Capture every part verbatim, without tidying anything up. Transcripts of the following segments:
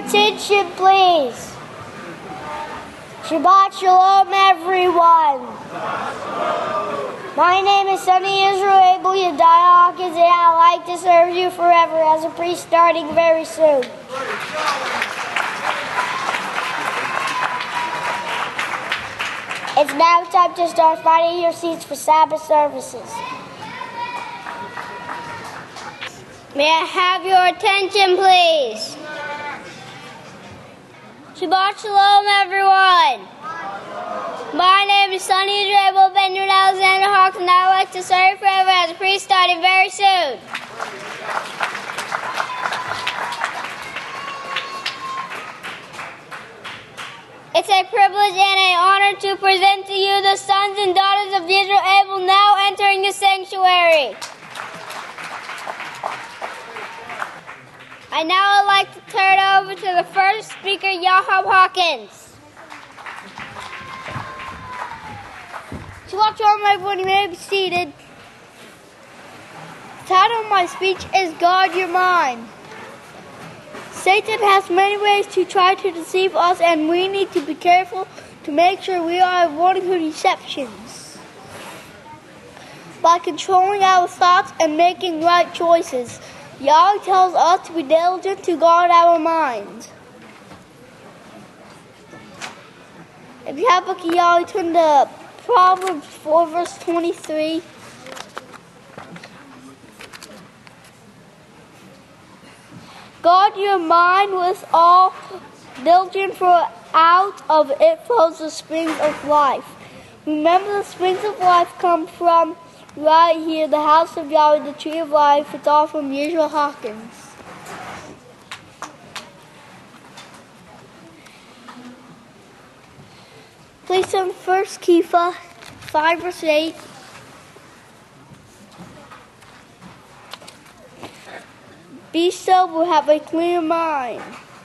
Attention, please. Shabbat Shalom, everyone. My name is Sonny Israel Abel Yedaya Hawkins, and I'd like to serve you forever as a priest starting very soon. It's now time to start finding your seats for Sabbath services. May I have your attention, please? Shabbat Shalom, everyone. My name is Sonny Israel Benjamin Alexander Hawks, and I would like to serve forever as a priest starting very soon. It's a privilege and an honor to present to you the sons and daughters of Israel Abel now entering the sanctuary. I now would like to turn it over to the first speaker, Yahab Hawkins. Shabbat Shalom, everyone. You may be seated. The title of my speech is Guard Your Mind. Satan has many ways to try to deceive us, and we need to be careful to make sure we are avoiding her deceptions. By controlling our thoughts and making right choices, Yahweh tells us to be diligent to guard our minds. If you have a book of Yahweh, turn to Proverbs four, verse twenty-three. Guard your mind with all diligence, for out of it flows the springs of life. Remember, the springs of life come from right here, the house of Yahweh, the tree of life. It's all from Israel Hawkins. Please turn First Kepha five, verse eight. Be sober, have a clear mind.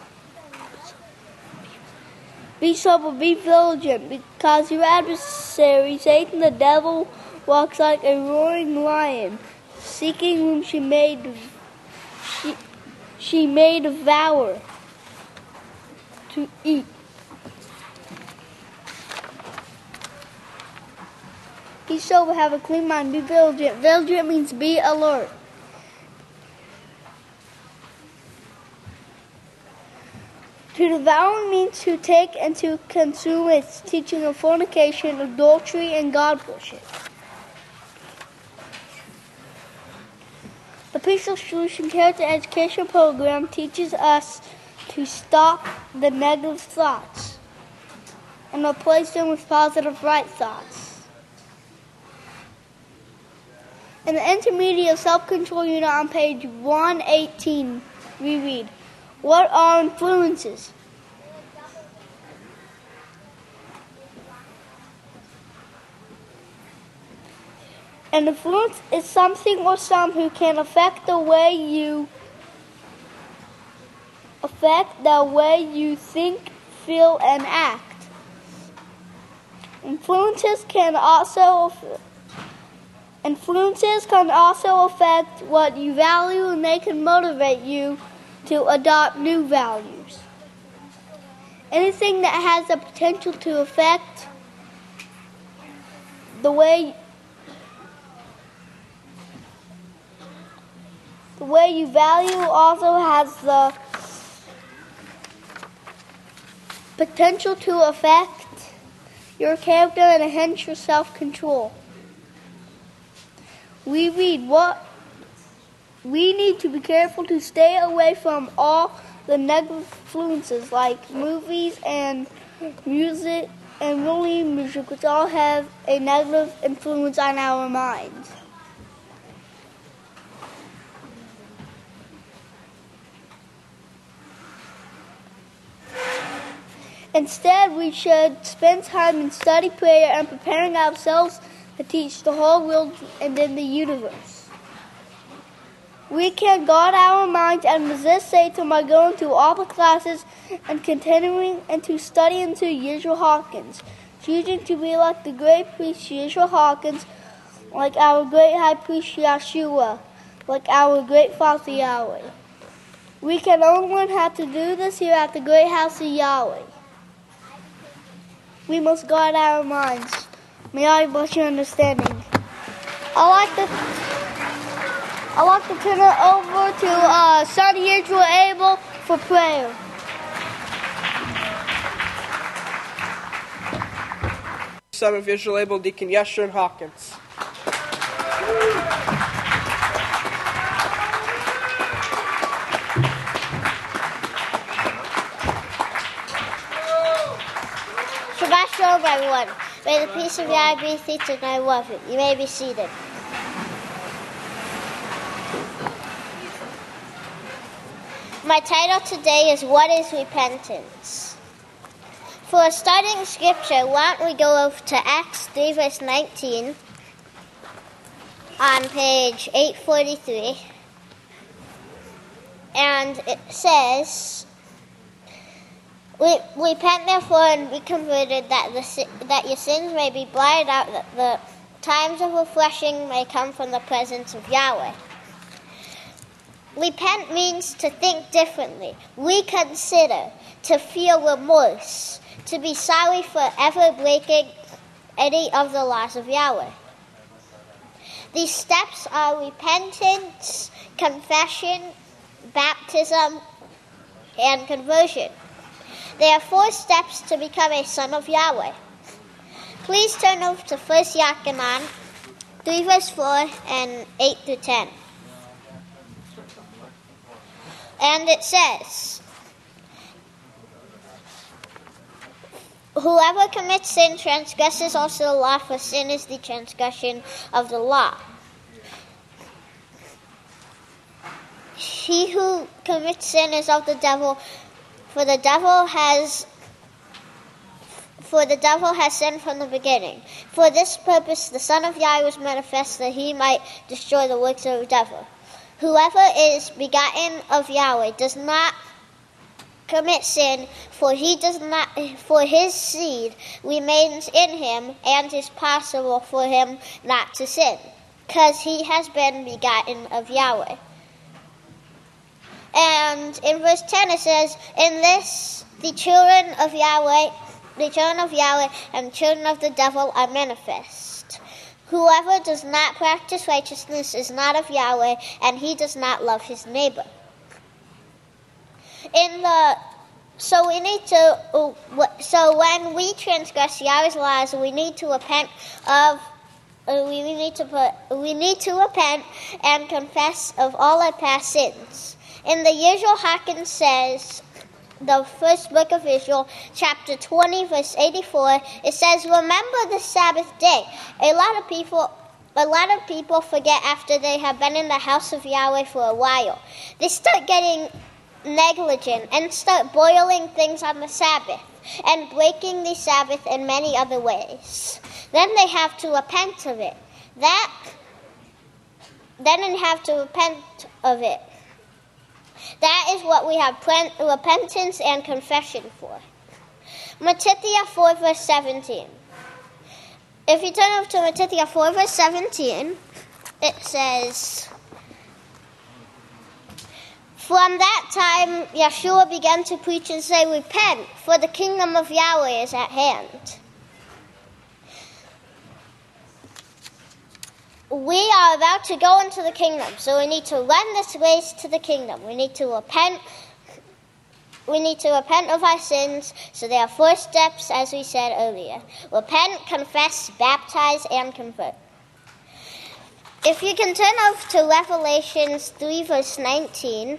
Be sober, be vigilant, because your adversary, Satan the devil, walks like a roaring lion, seeking whom she may, she, she may devour to eat. Be sober, have a clean mind, be vigilant. Vigilant means be alert. To devour means to take and to consume. Its teaching of fornication, adultery, and God worship. The Peaceful Solution Character Education Program teaches us to stop the negative thoughts and replace them with positive right thoughts. In the Intermediate Self-Control Unit on page one eighteen, we read, what are influences? An influence is something or someone who can affect the way you affect the way you think, feel, and act. Influences can also influences can also affect what you value, and they can motivate you to adopt new values. Anything that has the potential to affect the way the way you value also has the potential to affect your character and enhance your self-control. We read what We need to be careful to stay away from all the negative influences like movies and music and really music, which all have a negative influence on our minds. Instead, we should spend time in study, prayer, and preparing ourselves to teach the whole world and then the universe. We can guard our minds and resist Satan by going to all the classes and continuing and to study into Yisrael Hawkins, choosing to be like the great priest Yisrael Hawkins, like our great high priest Yeshua, like our great Father Yahweh. We can only learn how to do this here at the great house of Yahweh. We must guard our minds. May I bless your understanding. I like to, I like to turn it over to uh, Son Israel Abel for prayer. Son of Israel Abel, Deacon Yeshurun Hawkins. Shabbat Shalom, everyone. May the peace of Yahweh be with you, and I love it. You may be seated. My title today is What is Repentance? For starting scripture, why don't we go over to Acts three, verse nineteen on page eight forty-three. And it says, We, repent therefore and be converted, that the that your sins may be blotted out, that the times of refreshing may come from the presence of Yahweh. Repent means to think differently, reconsider, to feel remorse, to be sorry for ever breaking any of the laws of Yahweh. These steps are repentance, confession, baptism, and conversion. There are four steps to become a son of Yahweh. Please turn over to First Yochanan three, verse four and eight through ten. And it says, whoever commits sin transgresses also the law, for sin is the transgression of the law. He who commits sin is of the devil, For the devil has for the devil has sinned from the beginning. For this purpose the Son of Yahweh was manifest, that he might destroy the works of the devil. Whoever is begotten of Yahweh does not commit sin, for he does not for his seed remains in him, and it is possible for him not to sin, because he has been begotten of Yahweh. And in verse ten it says, in this the children of Yahweh, the children of Yahweh and children of the devil are manifest. Whoever does not practice righteousness is not of Yahweh, and he does not love his neighbor. In the so we need to so when we transgress Yahweh's laws, we need to repent of we need to put, we need to repent and confess of all our past sins. In the Yeshua Hawkins says, the first book of Israel, chapter twenty, verse eighty-four, it says, remember the Sabbath day. A lot of people a lot of people forget after they have been in the house of Yahweh for a while. They start getting negligent and start boiling things on the Sabbath and breaking the Sabbath in many other ways. Then they have to repent of it. That then they have to repent of it. That is what we have repentance and confession for. Matithia four, verse seventeen. If you turn over to Matithia four, verse seventeen, it says, from that time Yeshua began to preach and say, repent, for the kingdom of Yahweh is at hand. We are about to go into the kingdom, so we need to run this race to the kingdom. We need to repent. We need to repent of our sins. So there are four steps, as we said earlier: repent, confess, baptize, and convert. If you can turn over to Revelations three, verse nineteen,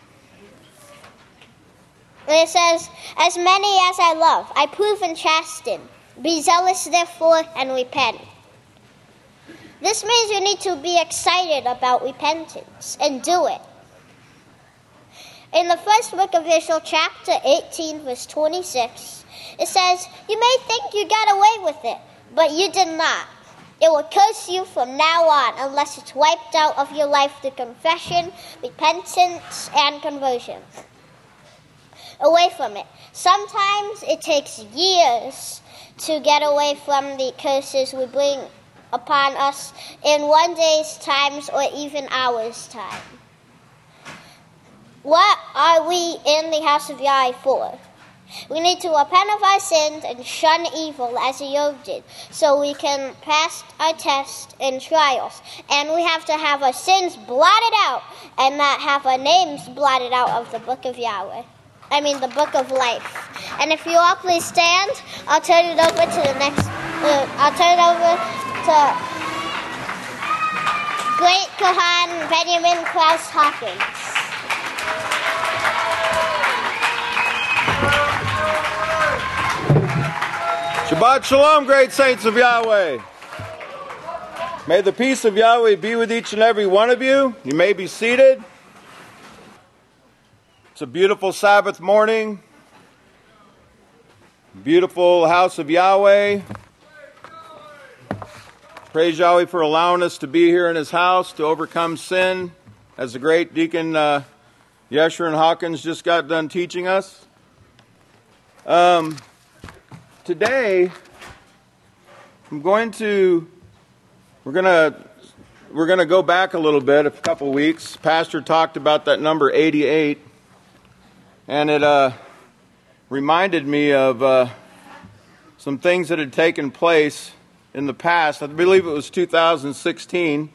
it says, "As many as I love, I prove and chasten. Be zealous, therefore, and repent." This means you need to be excited about repentance and do it. In the first book of Israel, chapter eighteen, verse twenty-six, it says, you may think you got away with it, but you did not. It will curse you from now on unless it's wiped out of your life through confession, repentance, and conversion. Away from it. Sometimes it takes years to get away from the curses we bring upon us in one day's times or even hours' time. what are we in the house of Yahweh for? We need to repent of our sins and shun evil as Job did, so we can pass our tests and trials. And we have to have our sins blotted out and not have our names blotted out of the book of Yahweh. I mean, the book of life. And if you all please stand, I'll turn it over to the next, uh, I'll turn it over to Great Kohan Benjamin Krause Hawkins. Shabbat Shalom, great saints of Yahweh. May the peace of Yahweh be with each and every one of you. You may be seated. It's a beautiful Sabbath morning. Beautiful house of Yahweh. Praise Yahweh for allowing us to be here in His house to overcome sin, as the great Deacon uh, Yeshurun Hawkins just got done teaching us. Um... Today, I'm going to, we're going to, we're going to go back a little bit, a couple weeks. Pastor talked about that number eighty-eight, and it uh, reminded me of uh, some things that had taken place in the past. I believe it was two thousand sixteen.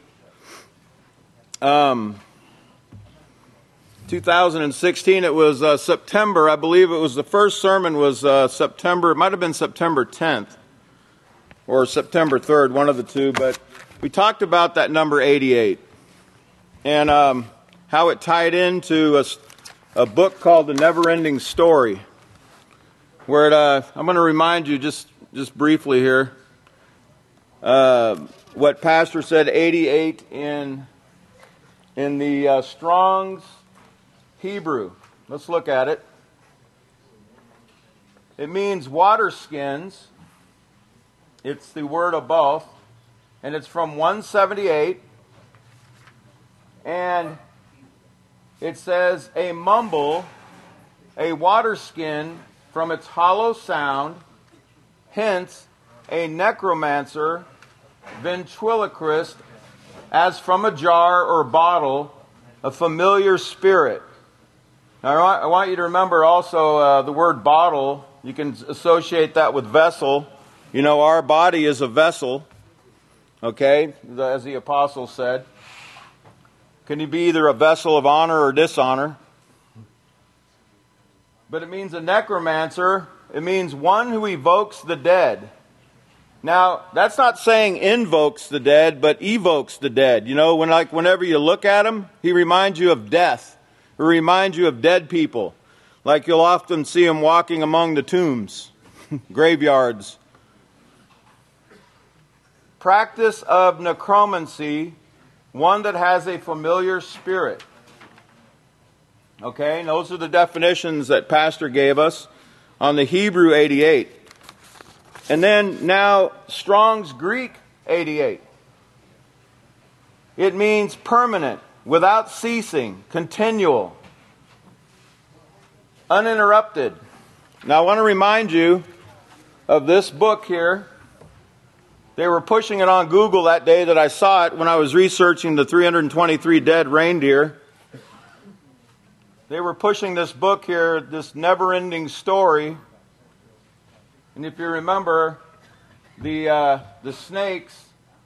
Um, two thousand sixteen, it was uh, September. I believe it was the first sermon was uh, September. It might have been September tenth or September third, one of the two. But we talked about that number eighty-eight and um, how it tied into a, a book called The Never-Ending Story. Where it, uh, I'm going to remind you just just briefly here uh, what Pastor said. eighty-eight in in the uh, Strong's Hebrew. Let's look at it. It means water skins. It's the word aboth, and it's from one seventy-eight. And it says, a mumble, a water skin from its hollow sound, hence a necromancer, ventriloquist, as from a jar or bottle, a familiar spirit. Now, I want you to remember also uh, the word bottle. You can associate that with vessel. You know, our body is a vessel, okay, as the apostle said. Can you be either a vessel of honor or dishonor? But it means a necromancer. It means one who evokes the dead. Now, that's not saying invokes the dead, but evokes the dead. You know, when like whenever you look at him, he reminds you of death. It reminds you of dead people, like you'll often see them walking among the tombs, graveyards. Practice of necromancy, one that has a familiar spirit. Okay, and those are the definitions that Pastor gave us on the Hebrew eighty-eight. And then now Strong's Greek eighty-eight. It means permanent, without ceasing, continual, uninterrupted. Now I want to remind you of this book here. They were pushing it on Google that day that I saw it when I was researching the three hundred twenty-three dead reindeer. They were pushing this book here, this never-ending story. And if you remember, the uh, the snakes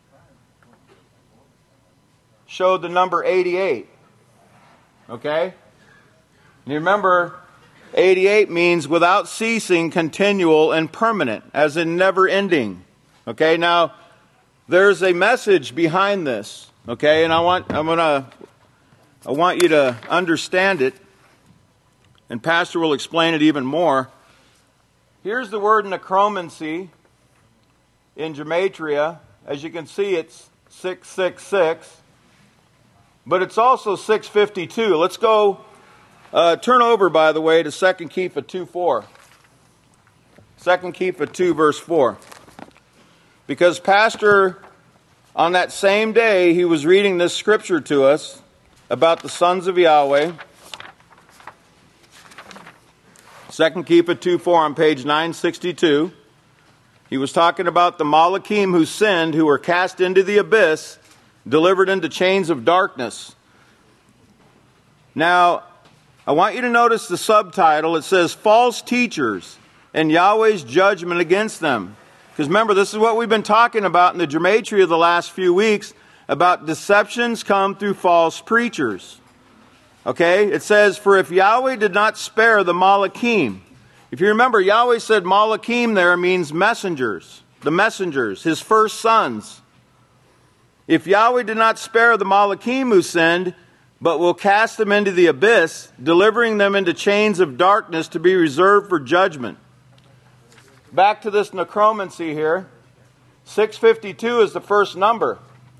showed the number eighty-eight. Okay? And you remember, eighty-eight means without ceasing, continual, and permanent, as in never ending. Okay? Now, there's a message behind this. Okay? And I want I'm gonna I want you to understand it. And Pastor will explain it even more. Here's the word necromancy in Gematria. As you can see, it's six six six. But it's also six fifty-two. Let's go, uh, turn over, by the way, to Second Kepha two four. Second Kepha two, verse four. Because Pastor, on that same day, he was reading this scripture to us about the sons of Yahweh. Second Kepha two four on page nine sixty-two. He was talking about the Malachim who sinned, who were cast into the abyss, delivered into chains of darkness. Now, I want you to notice the subtitle. It says, False Teachers and Yahweh's Judgment Against Them. Because remember, this is what we've been talking about in the gematria the last few weeks, about deceptions come through false preachers. Okay? It says, for if Yahweh did not spare the Malachim. If you remember, Yahweh said Malachim there means messengers. The messengers, his first sons. If Yahweh did not spare the Malachim who sinned, but will cast them into the abyss, delivering them into chains of darkness to be reserved for judgment. Back to this necromancy here. six fifty-two is the first number.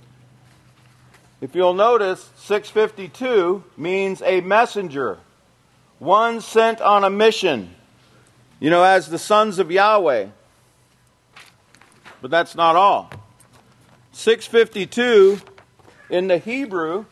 If you'll notice, six fifty-two means a messenger. One sent on a mission. You know, as the sons of Yahweh. But that's not all. six fifty-two in the Hebrew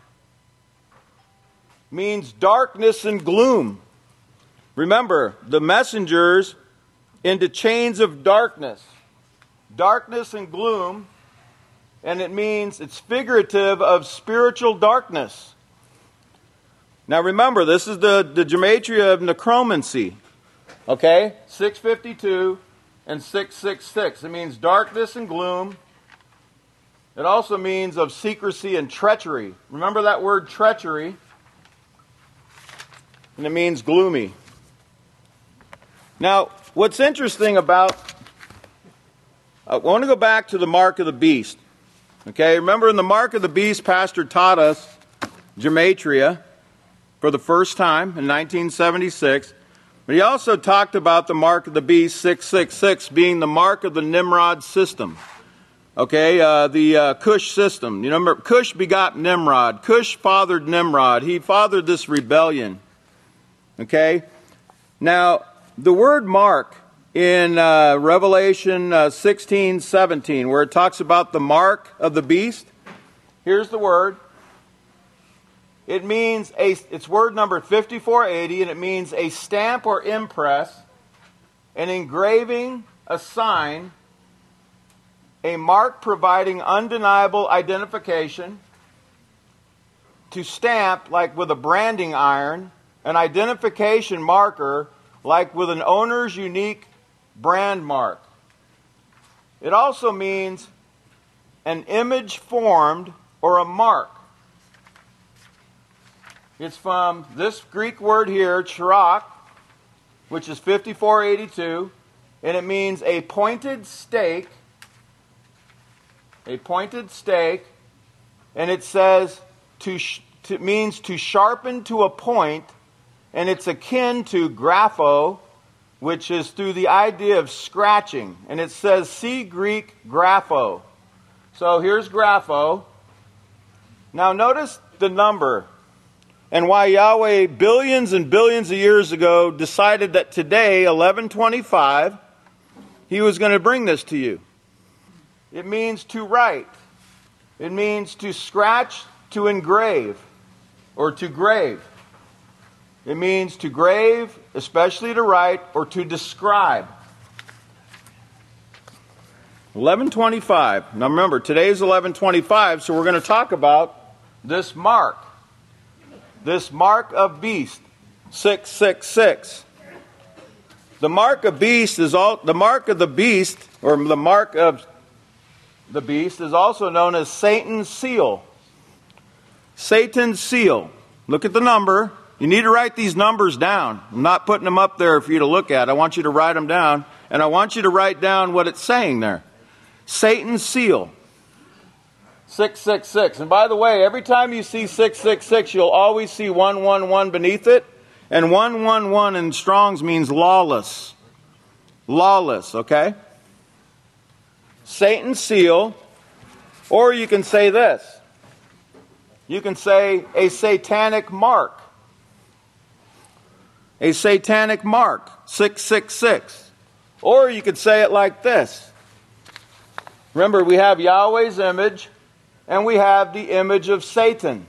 means darkness and gloom. Remember, the messengers into chains of darkness. Darkness and gloom. And it means, it's figurative of spiritual darkness. Now remember, this is the, the gematria of necromancy. Okay? six fifty-two and six sixty-six. It means darkness and gloom. It also means of secrecy and treachery. Remember that word treachery? And it means gloomy. Now, what's interesting about... I want to go back to the mark of the beast. Okay, remember in the mark of the beast, Pastor taught us gematria for the first time in nineteen seventy-six. But he also talked about the mark of the beast, six six six, being the mark of the Nimrod system. Okay, uh, the uh, Cush system. You remember, Cush begot Nimrod. Cush fathered Nimrod. He fathered this rebellion. Okay? Now, the word mark in uh, Revelation uh, sixteen seventeen, where it talks about the mark of the beast, here's the word. It means, a, it's word number fifty-four eighty, and it means a stamp or impress, an engraving, a sign, a mark providing undeniable identification, to stamp like with a branding iron, an identification marker like with an owner's unique brand mark. It also means an image formed or a mark. It's from this Greek word here, chirach, which is fifty-four eighty-two, and it means a pointed stake, a pointed stake, and it says to, sh- to means to sharpen to a point, and it's akin to grapho, which is through the idea of scratching. And it says, see Greek grapho. So here's grapho. Now notice the number and why Yahweh billions and billions of years ago decided that today, eleven twenty-five, he was going to bring this to you. It means to write. It means to scratch, to engrave, or to grave. It means to grave, especially to write, or to describe. eleven twenty-five. Now remember, today is eleven twenty-five, so we're going to talk about this mark. This mark of beast, six six six. The mark of beast is all the mark of the beast, or the mark of the beast is also known as Satan's seal. Satan's seal. Look at the number. You need to write these numbers down. I'm not putting them up there for you to look at. I want you to write them down, and I want you to write down what it's saying there. Satan's seal. six six six. And by the way, every time you see six six six, you'll always see one one one beneath it. And one one one in Strong's means lawless. Lawless, okay? Satan's seal. Or you can say this. You can say a satanic mark. A satanic mark, six six six. Or you could say it like this. Remember, we have Yahweh's image, and we have the image of Satan.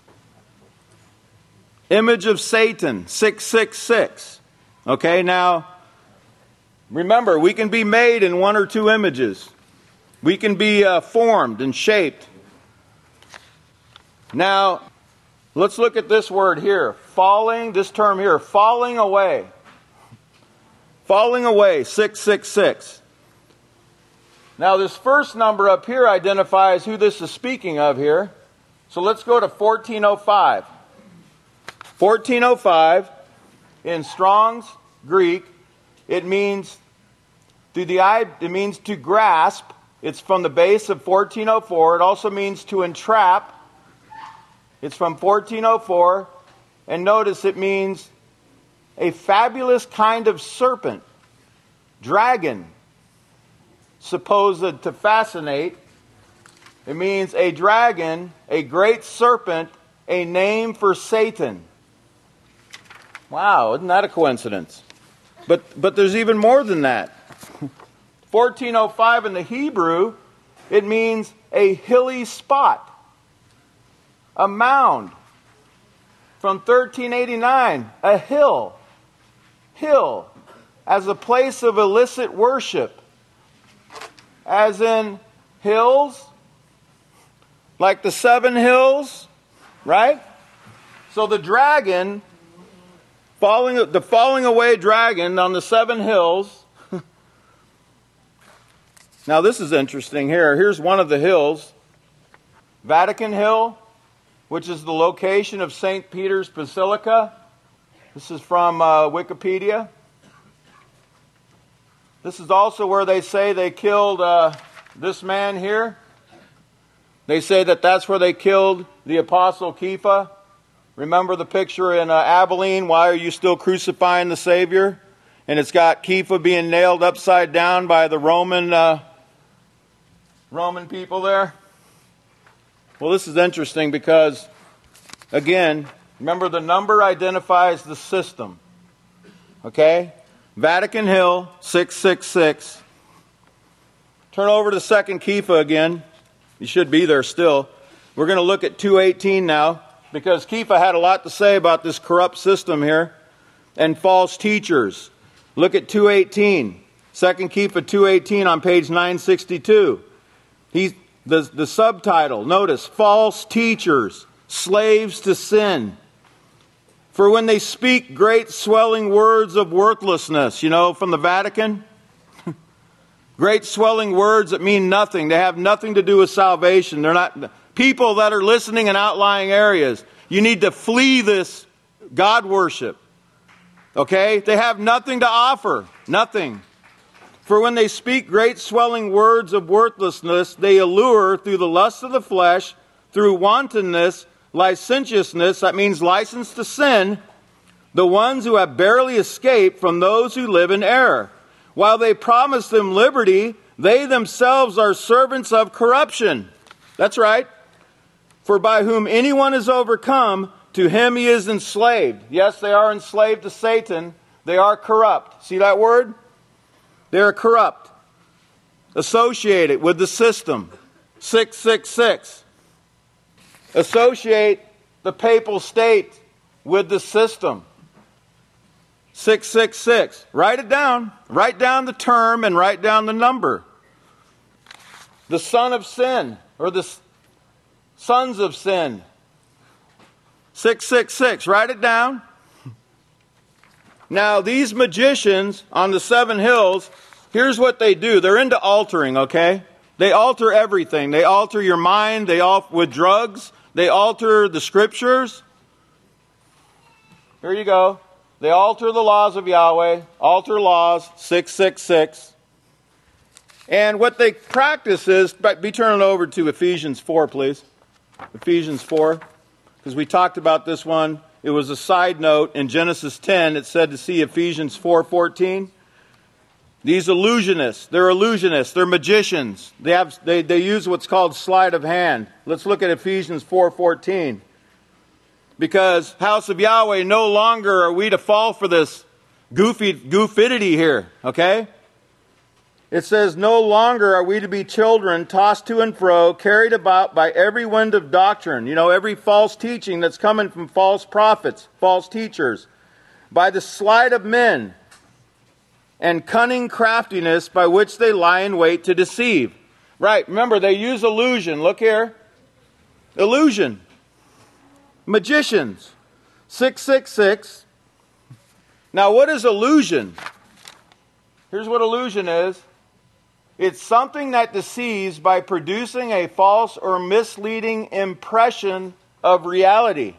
Image of Satan, six six six. Okay, now, remember, we can be made in one or two images. We can be uh, formed and shaped. Now, Let's look at this word here. Falling, this term here, falling away. Falling away, six six six. Now this first number up here identifies who this is speaking of here. So let's go to fourteen oh five. fourteen oh five, in Strong's Greek, it means through the eye, it means to grasp. It's from the base of fourteen oh four. It also means to entrap. It's from fourteen oh four. And notice it means a fabulous kind of serpent, dragon, supposed to fascinate. It means a dragon, a great serpent, a name for Satan. Wow, isn't that a coincidence? But but there's even more than that. fourteen oh five in the Hebrew, it means a hilly spot, a mound. From thirteen eighty-nine, a hill, hill, as a place of illicit worship, as in hills, like the seven hills, right? So the dragon, falling, the falling away dragon on the seven hills. Now this is interesting here. Here's one of the hills, Vatican Hill, which is the location of Saint Peter's Basilica. This is from uh, Wikipedia. This is also where they say they killed uh, this man here. They say that that's where they killed the Apostle Kepha. Remember the picture in uh, Abilene, Why Are You Still Crucifying the Savior? And it's got Kepha being nailed upside down by the Roman uh, Roman people there. Well, this is interesting because, again, remember the number identifies the system. Okay? Vatican Hill, six six six. Turn over to Second Kepha again. You should be there still. We're going to look at two eighteen now, because Kepha had a lot to say about this corrupt system here and false teachers. Look at two eighteen. Second Kepha two eighteen on page nine sixty-two. He's, the, the subtitle, notice, false teachers, slaves to sin. For when they speak great swelling words of worthlessness, you know, from the Vatican, great swelling words that mean nothing. They have nothing to do with salvation. They're not people that are listening in outlying areas. You need to flee this God worship. Okay? They have nothing to offer. Nothing. For when they speak great swelling words of worthlessness, they allure through the lust of the flesh, through wantonness, licentiousness, that means license to sin, the ones who have barely escaped from those who live in error. While they promise them liberty, they themselves are servants of corruption. That's right. For by whom anyone is overcome, to him he is enslaved. Yes, they are enslaved to Satan. They are corrupt. See that word? They are corrupt. Associated with the system. six six six. Associate the papal state with the system. six six six. Write it down. Write down the term and write down the number. The son of sin, or the sons of sin. six six six. Write it down. Now, these magicians on the seven hills, here's what they do. They're into altering, okay? They alter everything. They alter your mind. They alter with drugs. They alter the scriptures. Here you go. They alter the laws of Yahweh. Alter laws, six six six. And what they practice is, be turning over to Ephesians four, please. Ephesians four. Because we talked about this one. It was a side note. In Genesis ten, it said to see Ephesians four fourteen. These illusionists, they're illusionists, they're magicians. They have they, they use what's called sleight of hand. Let's look at Ephesians four fourteen. Because, house of Yahweh, no longer are we to fall for this goofy goofidity here, okay? It says, no longer are we to be children tossed to and fro, carried about by every wind of doctrine. You know, every false teaching that's coming from false prophets, false teachers. By the sleight of men and cunning craftiness by which they lie in wait to deceive. Right, remember, they use illusion. Look here. Illusion. magicians. six six six. Now, what is illusion? Here's what illusion is. It's something that deceives by producing a false or misleading impression of reality.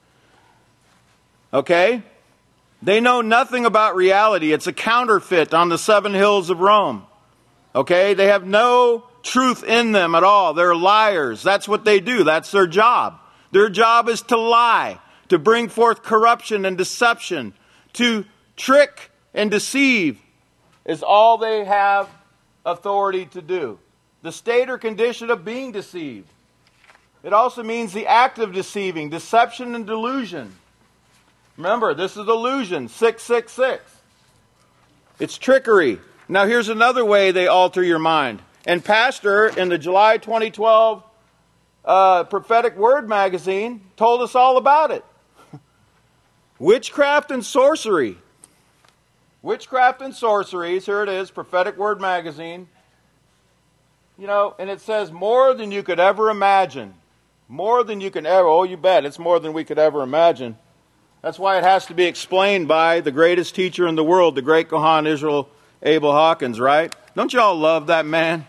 Okay? They know nothing about reality. It's a counterfeit on the seven hills of Rome. Okay? They have no truth in them at all. They're liars. That's what they do. That's their job. Their job is to lie, to bring forth corruption and deception, to trick and deceive is all they have authority to do. The state or condition of being deceived. It also means the act of deceiving, deception and delusion. Remember, this is illusion, six six six. It's trickery. Now here's another way they alter your mind. And Pastor, in the July twenty twelve uh, Prophetic Word magazine, told us all about it. Witchcraft and sorcery. Witchcraft and sorceries, here it is, Prophetic Word magazine. You know, and it says more than you could ever imagine. More than you can ever, oh you bet, it's more than we could ever imagine. That's why it has to be explained by the greatest teacher in the world, the great Kohan Israel Abel Hawkins, right? Don't you all love that man?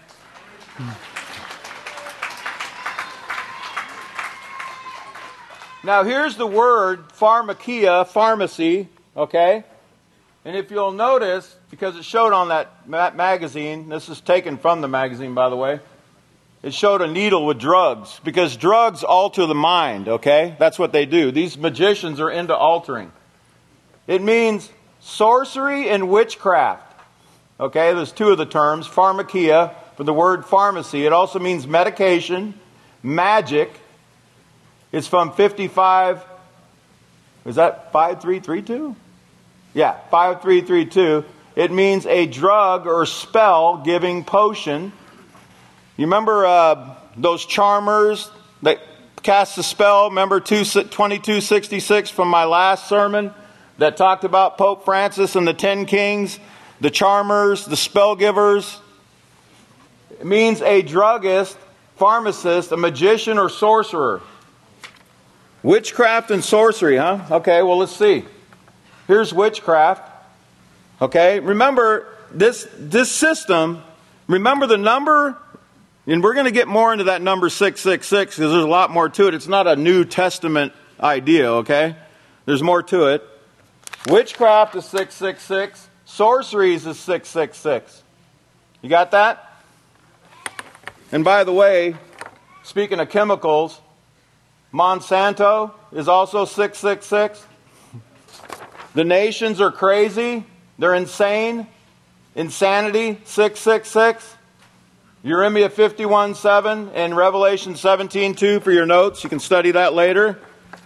Now here's the word pharmakia, pharmacy, okay? And if you'll notice, because it showed on that ma- magazine, this is taken from the magazine, by the way, it showed a needle with drugs, because drugs alter the mind, okay? That's what they do. These magicians are into altering. It means sorcery and witchcraft, okay? There's two of the terms, pharmakia, for the word pharmacy. It also means medication, magic. It's from fifty-five, is that five three three two? Yeah, five three three two. It means a drug or spell-giving potion. You remember uh, those charmers that cast a spell? Remember twenty-two sixty-six from my last sermon that talked about Pope Francis and the ten kings, the charmers, the spell givers? It means a druggist, pharmacist, a magician or sorcerer. Witchcraft and sorcery, huh? Okay, well, let's see. Here's witchcraft. Okay, remember this this system, remember the number, and we're going to get more into that number six six six because there's a lot more to it. It's not a New Testament idea, okay? There's more to it. Witchcraft is six six six. Sorceries is six six six. You got that? And by the way, speaking of chemicals, Monsanto is also six six six. The nations are crazy. They're insane. Insanity, six six six. Jeremiah fifty-one seven and Revelation seventeen two for your notes. You can study that later.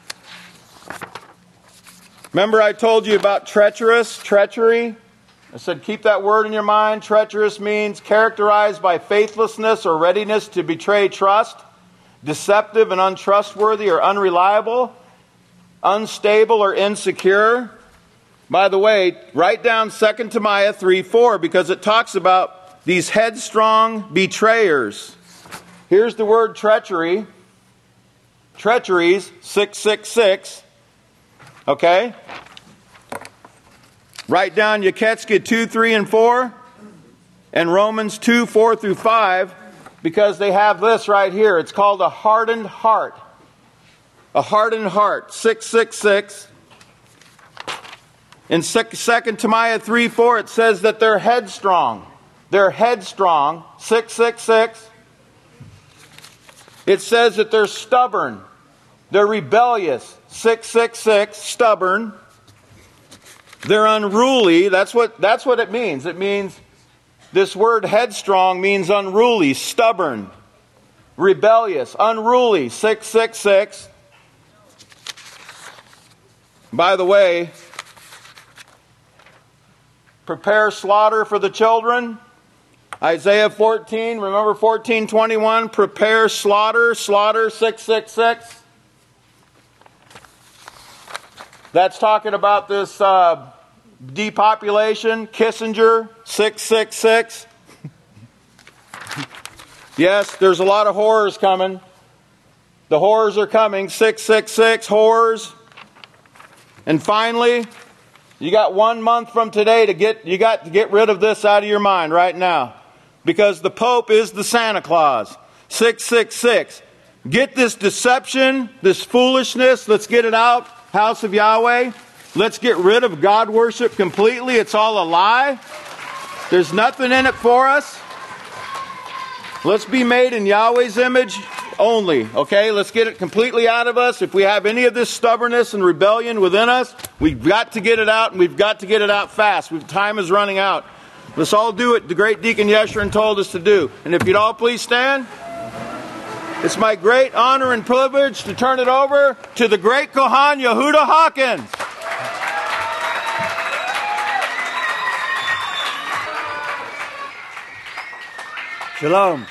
Remember I told you about treacherous, treachery? I said keep that word in your mind. Treacherous means characterized by faithlessness or readiness to betray trust, deceptive and untrustworthy or unreliable, unstable or insecure. By the way, write down Second Timothy three four because it talks about these headstrong betrayers. Here's the word treachery. Treacheries, six six six. Okay? Write down Yeketska two, three, and four and Romans two, four through five because they have this right here. It's called a hardened heart. A hardened heart, six six six. In Second Timothy three four, it says that they're headstrong. They're headstrong, six six six. It says that they're stubborn. They're rebellious, six six six, stubborn. They're unruly. That's what, that's what it means. It means, this word headstrong means unruly, stubborn, rebellious, unruly, six six six. By the way, prepare slaughter for the children. Isaiah fourteen, remember fourteen twenty-one, prepare slaughter, slaughter, six six six. That's talking about this uh, depopulation, Kissinger, six six six. Yes, there's a lot of horrors coming. The horrors are coming. six six six, horrors. And finally, you got one month from today to get, you got to get rid of this out of your mind right now. Because the Pope is the Santa Claus. six six six. Get this deception, this foolishness, let's get it out. House of Yahweh. Let's get rid of God worship completely. It's all a lie. There's nothing in it for us. Let's be made in Yahweh's image only. Okay, let's get it completely out of us. If we have any of this stubbornness and rebellion within us, we've got to get it out, and we've got to get it out fast. We've, time is running out. Let's all do it the great Deacon Yeshurun told us to do. And if you'd all please stand. It's my great honor and privilege to turn it over to the great Kohan Yehuda Hawkins. Shalom.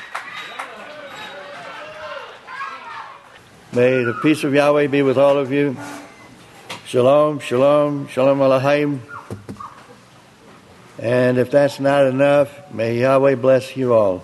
May the peace of Yahweh be with all of you. Shalom, shalom, shalom aleichem. And if that's not enough, may Yahweh bless you all.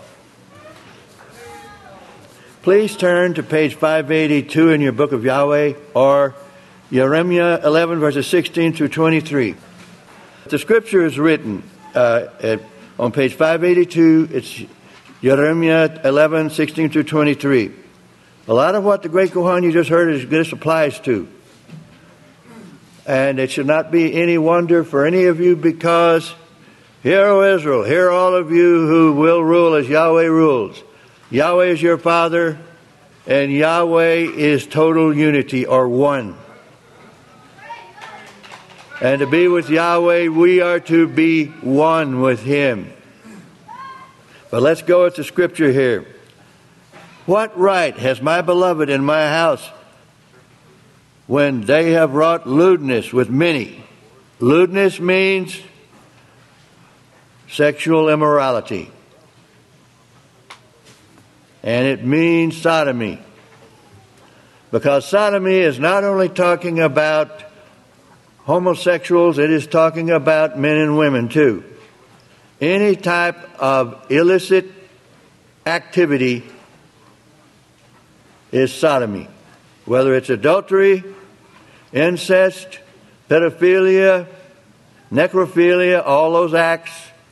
Please turn to page five eighty-two in your book of Yahweh, or Jeremiah eleven, verses sixteen through twenty-three. The scripture is written uh, at, on page five eighty-two. It's Jeremiah eleven, sixteen through twenty-three. A lot of what the great Kohan you just heard is this applies to. And it should not be any wonder for any of you, because hear, O Israel, hear all of you who will rule as Yahweh rules. Yahweh is your Father, and Yahweh is total unity, or one. And to be with Yahweh, we are to be one with Him. But let's go with the scripture here. What right has my beloved in my house when they have wrought lewdness with many? Lewdness means sexual immorality. And it means sodomy. Because sodomy is not only talking about homosexuals, it is talking about men and women too. Any type of illicit activity is sodomy. Whether it's adultery, incest, pedophilia, necrophilia, all those acts,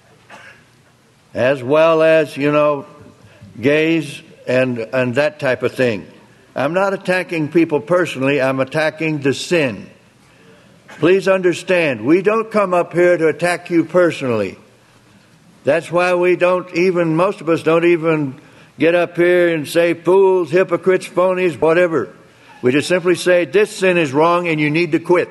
as well as, you know, gays and and that type of thing. I'm not attacking people personally. I'm attacking the sin. Please understand, we don't come up here to attack you personally. That's why we don't even, most of us don't even get up here and say fools, hypocrites, phonies, whatever. We just simply say this sin is wrong and you need to quit.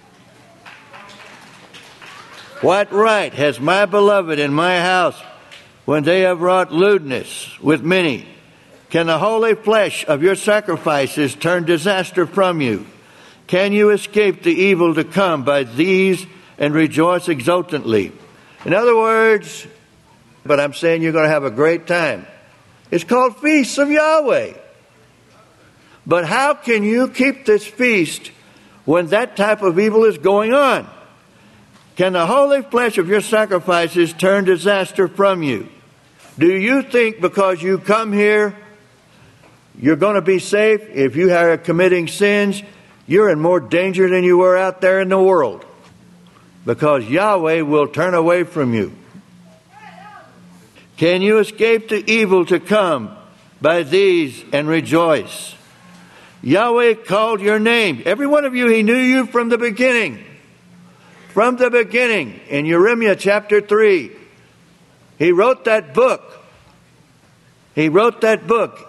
What right has my beloved in my house when they have wrought lewdness with many? Can the holy flesh of your sacrifices turn disaster from you? Can you escape the evil to come by these and rejoice exultantly? In other words, but I'm saying you're going to have a great time. It's called Feasts of Yahweh. But how can you keep this feast when that type of evil is going on? Can the holy flesh of your sacrifices turn disaster from you? Do you think because you come here, you're going to be safe? If you are committing sins, you're in more danger than you were out there in the world, because Yahweh will turn away from you. Can you escape the evil to come by these and rejoice? Yahweh called your name. Every one of you, He knew you from the beginning. From the beginning, in Jeremiah chapter three, He wrote that book. He wrote that book.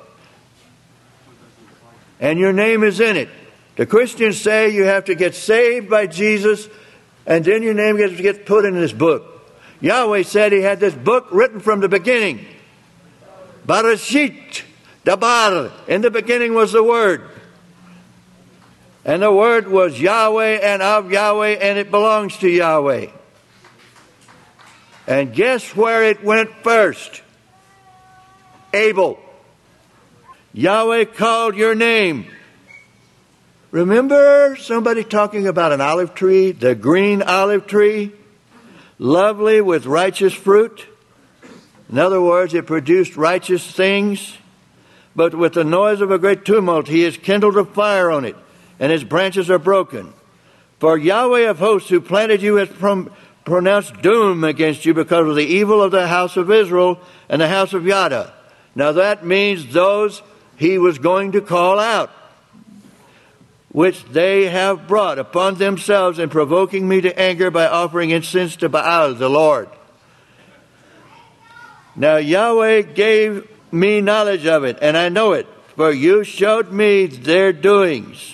And your name is in it. The Christians say you have to get saved by Jesus, and then your name gets, gets put in this book. Yahweh said He had this book written from the beginning. Barashit, Dabar. In the beginning was the Word. And the Word was Yahweh and of Yahweh, and it belongs to Yahweh. And guess where it went first? Abel. Yahweh called your name. Remember somebody talking about an olive tree, the green olive tree, lovely with righteous fruit? In other words, it produced righteous things. but with the noise of a great tumult he has kindled a fire on it, and its branches are broken. For Yahweh of hosts, who planted you, has prom- pronounced doom against you because of the evil of the house of Israel and the house of Yada. Now that means those he was going to call out, which they have brought upon themselves in provoking me to anger by offering incense to Baal the Lord. Now Yahweh gave me knowledge of it, and I know it, for you showed me their doings.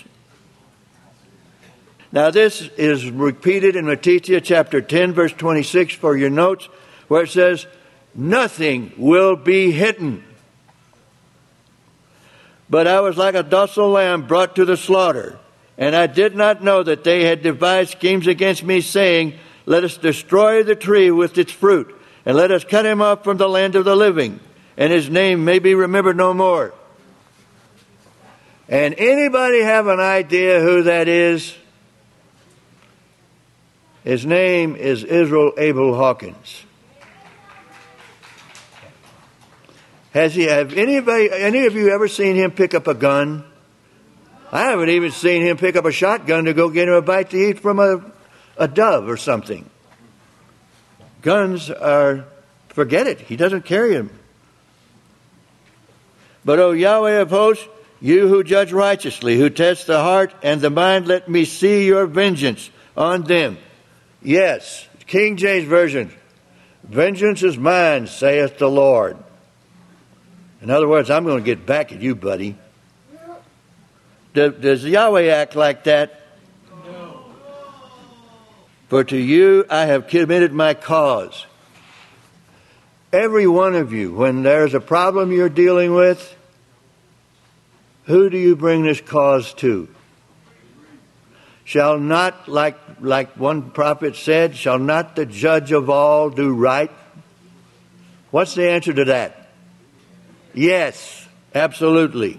Now this is repeated in Matithia chapter ten, verse twenty-six for your notes, where it says, nothing will be hidden. But I was like a docile lamb brought to the slaughter, and I did not know that they had devised schemes against me, saying, let us destroy the tree with its fruit, and let us cut him off from the land of the living, and his name may be remembered no more. And anybody have an idea who that is? His name is Israel Abel Hawkins. Has he? Have anybody, any of you ever seen him pick up a gun? I haven't even seen him pick up a shotgun to go get him a bite to eat from a, a dove or something. Guns are, forget it. He doesn't carry them. But, O Yahweh of hosts, you who judge righteously, who test the heart and the mind, let me see your vengeance on them. Yes, King James Version. Vengeance is mine, saith the Lord. In other words, I'm going to get back at you, buddy. Does, does Yahweh act like that? No. For to you I have committed my cause. Every one of you, when there's a problem you're dealing with, who do you bring this cause to? Shall not, like, like one prophet said, shall not the judge of all do right? What's the answer to that? Yes, absolutely.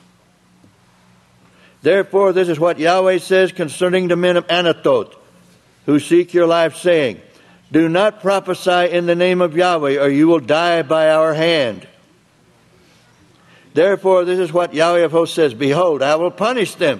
Therefore, this is what Yahweh says concerning the men of Anathoth, who seek your life, saying, do not prophesy in the name of Yahweh, or you will die by our hand. Therefore, this is what Yahweh of hosts says, behold, I will punish them.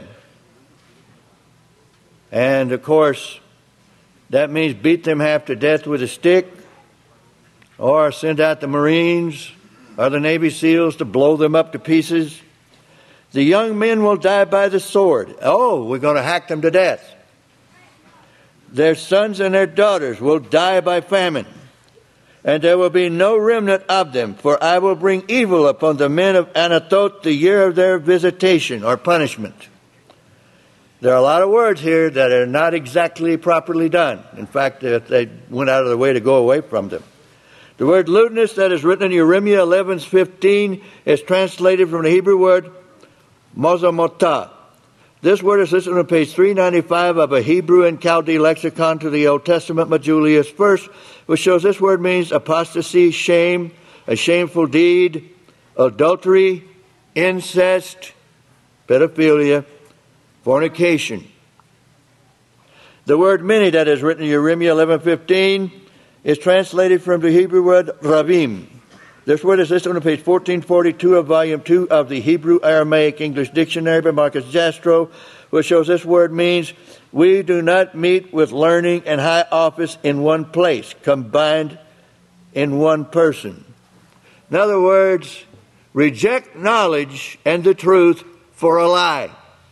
And, of course, that means beat them half to death with a stick, or send out the Marines or the Navy SEALs to blow them up to pieces. The young men will die by the sword. Oh, we're going to hack them to death. Their sons and their daughters will die by famine, and there will be no remnant of them, for I will bring evil upon the men of Anathoth the year of their visitation or punishment. There are a lot of words here that are not exactly properly done. In fact, they went out of their way to go away from them. The word lewdness that is written in Jeremiah eleven fifteen is translated from the Hebrew word mozamotah. This word is listed on page three ninety-five of a Hebrew and Chaldee lexicon to the Old Testament by Julius First, which shows this word means apostasy, shame, a shameful deed, adultery, incest, pedophilia, fornication. The word many that is written in Jeremiah eleven fifteen is translated from the Hebrew word ravim. This word is listed on page fourteen forty-two of volume two of the Hebrew Aramaic English Dictionary by Marcus Jastrow, which shows this word means we do not meet with learning and high office in one place, combined in one person. In other words, reject knowledge and the truth for a lie.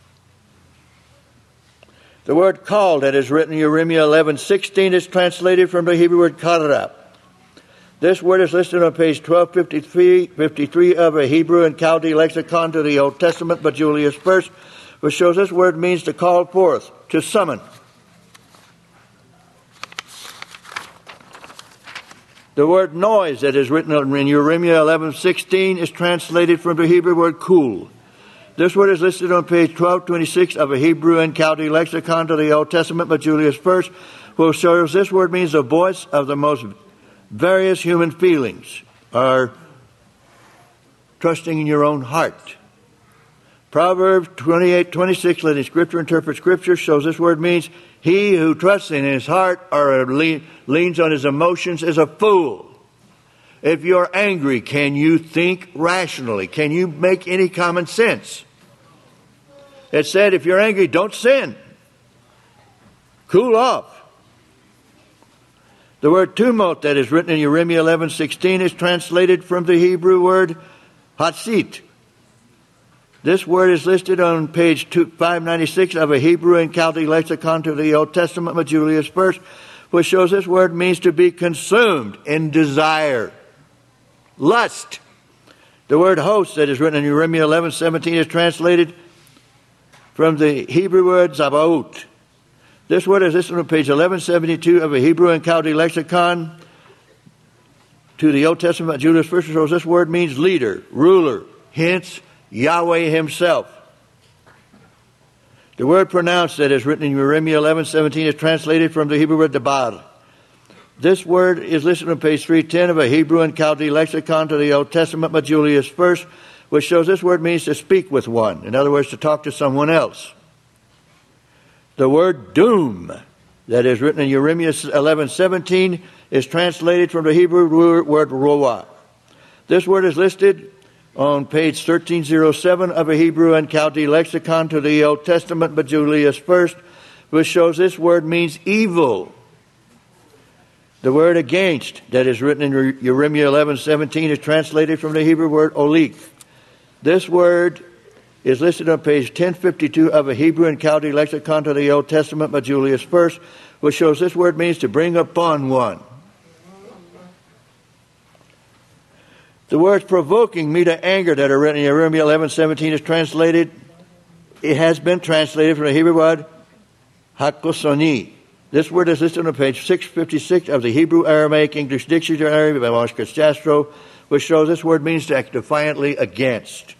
The word called that is written in Jeremiah eleven sixteen is translated from the Hebrew word karab. This word is listed on page twelve fifty-three, fifty-three of a Hebrew and Chaldee lexicon to the Old Testament by Julius First, which shows this word means to call forth, to summon. The word noise that is written in Jeremiah eleven sixteen is translated from the Hebrew word cool. This word is listed on page twelve twenty-six of a Hebrew and Chaldee lexicon to the Old Testament by Julius First, which shows this word means the voice of the most various human feelings, or trusting in your own heart. Proverbs twenty-eight twenty-six, letting Scripture interpret Scripture, shows this word means he who trusts in his heart or leans on his emotions is a fool. If you're angry, can you think rationally? Can you make any common sense? It said, if you're angry, don't sin. Cool off. The word tumult that is written in Jeremiah eleven sixteen is translated from the Hebrew word hatsit. This word is listed on page five ninety-six of a Hebrew and Chaldee lexicon to the Old Testament by Julius First, which shows this word means to be consumed in desire, lust. The word host that is written in Jeremiah eleven seventeen is translated from the Hebrew word zabaut. This word is listed on page eleven seventy-two of a Hebrew and Chaldee lexicon to the Old Testament by Julius First, which shows this word means leader, ruler, hence Yahweh himself. The word pronounced that is written in Jeremiah eleven seventeen is translated from the Hebrew word dabar. This word is listed on page three ten of a Hebrew and Chaldee lexicon to the Old Testament by Julius First, which shows this word means to speak with one. In other words, to talk to someone else. The word doom that is written in Jeremiah eleven seventeen is translated from the Hebrew word roah. This word is listed on page thirteen oh seven of a Hebrew and Chaldee lexicon to the Old Testament by Julius First, which shows this word means evil. The word against that is written in Jeremiah eleven seventeen is translated from the Hebrew word olik. This word is listed on page ten fifty-two of a Hebrew and Chaldee lexicon to the Old Testament by Julius First, which shows this word means to bring upon one. The words provoking me to anger that are written in Jeremiah eleven seventeen is translated, it has been translated from the Hebrew word hakosoni. This word is listed on page six fifty-six of the Hebrew Aramaic English Dictionary by Marcus Jastrow, which shows this word means to act defiantly against.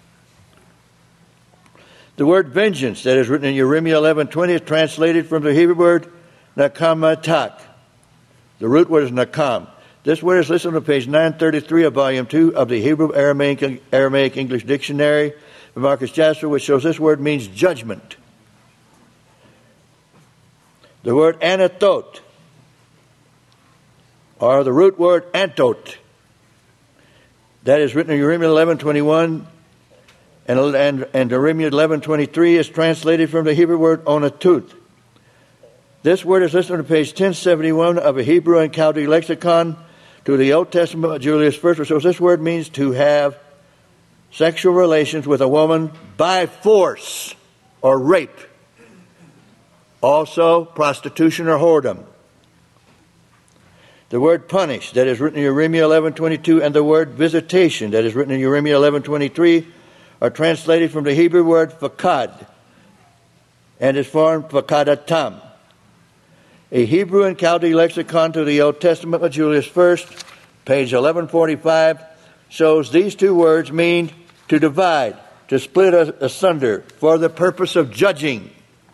The word vengeance that is written in Jeremiah eleven twenty is translated from the Hebrew word nakamatak. The root word is nakam. This word is listed on page nine thirty-three of volume two of the Hebrew Aramaic, Aramaic English Dictionary by Marcus Jastrow, which shows this word means judgment. The word anatot, or the root word antot, that is written in Jeremiah eleven twenty-one and, and, and Jeremiah eleven twenty-three is translated from the Hebrew word onatut. This word is listed on page ten seventy-one of a Hebrew and Chaldee lexicon to the Old Testament of Julius First, so this word means to have sexual relations with a woman by force or rape. Also, prostitution or whoredom. The word punish that is written in Jeremiah eleven twenty-two and the word visitation that is written in Jeremiah eleven twenty-three are translated from the Hebrew word fakad and is formed fakadatam. A Hebrew and Chaldee lexicon to the Old Testament of Julius First, page eleven forty-five, shows these two words mean to divide, to split asunder for the purpose of judging.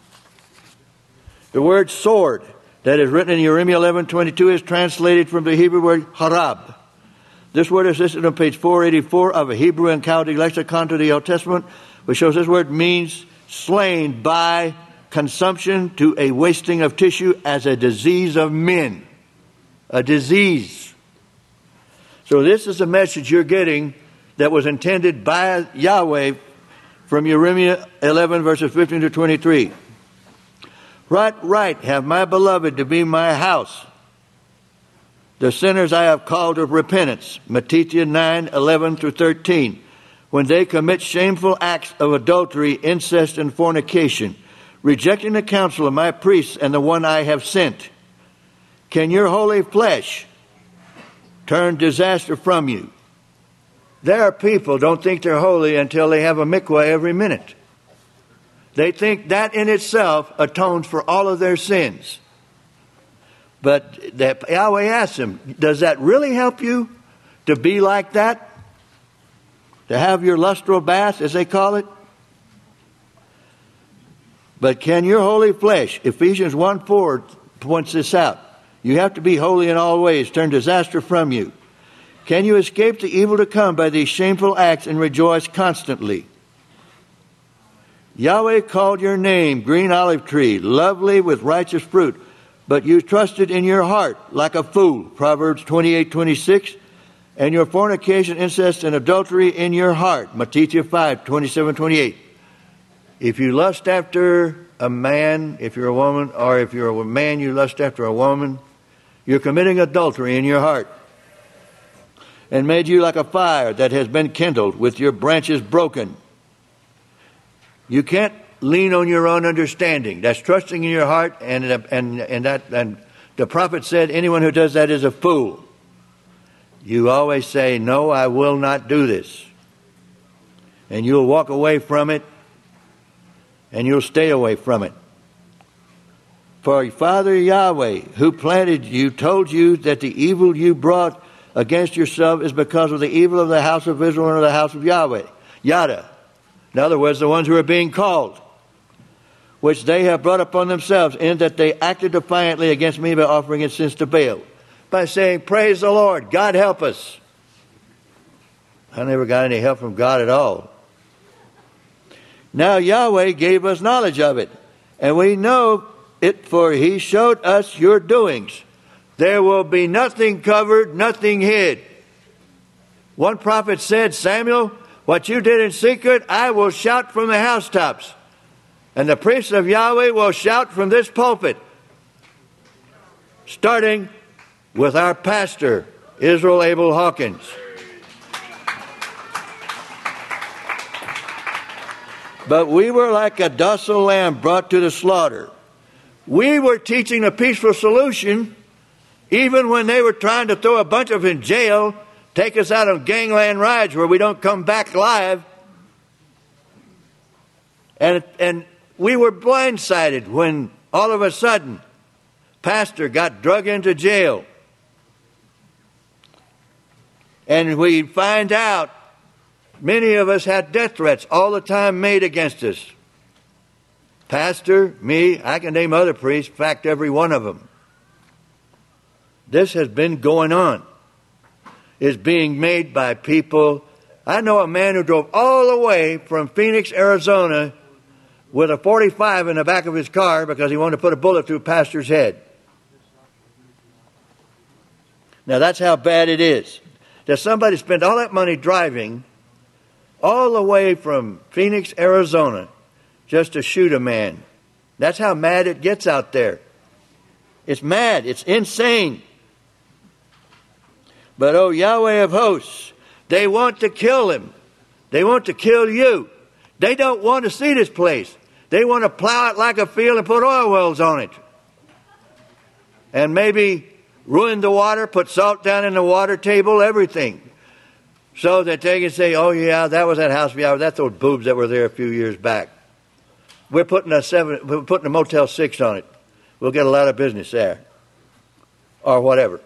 The word sword that is written in Jeremiah eleven twenty-two is translated from the Hebrew word harab. This word is listed on page four eighty-four of a Hebrew and Chaldee lexicon to the Old Testament, which shows this word means slain by consumption to a wasting of tissue as a disease of men. A disease. So this is a message you're getting that was intended by Yahweh from Jeremiah eleven verses fifteen to twenty-three. Right, right, have my beloved to be my house. The sinners I have called to repentance. Matthew nine, eleven through thirteen. When they commit shameful acts of adultery, incest, and fornication, rejecting the counsel of my priests and the one I have sent. Can your holy flesh turn disaster from you? There are people don't think they're holy until they have a mikvah every minute. They think that in itself atones for all of their sins. But that Yahweh asks them, does that really help you to be like that? To have your lustral bath, as they call it? But can your holy flesh, Ephesians one four points this out, you have to be holy in all ways, turn disaster from you. Can you escape the evil to come by these shameful acts and rejoice constantly? Yahweh called your name, green olive tree, lovely with righteous fruit, but you trusted in your heart like a fool, Proverbs twenty-eight twenty-six, and your fornication, incest, and adultery in your heart. Matthew five, twenty-seven, twenty-eight. If you lust after a man, if you're a woman, or if you're a man, you lust after a woman, you're committing adultery in your heart. And made you like a fire that has been kindled with your branches broken. You can't lean on your own understanding. That's trusting in your heart, and and and that and the prophet said, anyone who does that is a fool. You always say, no, I will not do this. And you'll walk away from it, and you'll stay away from it. For Father Yahweh, who planted you, told you that the evil you brought against yourself is because of the evil of the house of Israel and of the house of Yahweh. Yada. In other words, the ones who are being called, which they have brought upon themselves, in that they acted defiantly against me by offering incense to Baal. By saying, praise the Lord, God help us. I never got any help from God at all. Now Yahweh gave us knowledge of it, and we know it, for he showed us your doings. There will be nothing covered, nothing hid. One prophet said, Samuel, what you did in secret, I will shout from the housetops. And the priests of Yahweh will shout from this pulpit. Starting with our pastor, Israel Abel Hawkins. But we were like a docile lamb brought to the slaughter. We were teaching a peaceful solution, even when they were trying to throw a bunch of us in jail, take us out on gangland rides where we don't come back alive. And, and we were blindsided when all of a sudden, pastor got drug into jail. And we find out many of us had death threats all the time made against us. Pastor, me, I can name other priests, in fact, every one of them. This has been going on. It's being made by people. I know a man who drove all the way from Phoenix, Arizona, with a forty-five in the back of his car because he wanted to put a bullet through a pastor's head. Now that's how bad it is. That somebody spent all that money driving all the way from Phoenix, Arizona, just to shoot a man. That's how mad it gets out there. It's mad. It's insane. But, oh, Yahweh of hosts, they want to kill him. They want to kill you. They don't want to see this place. They want to plow it like a field and put oil wells on it. And maybe ruin the water, put salt down in the water table, everything. So that they can say, oh, yeah, that was that house of Yahweh. That's those boobs that were there a few years back. We're putting a seven, we're putting a Motel six on it. We'll get a lot of business there. Or whatever.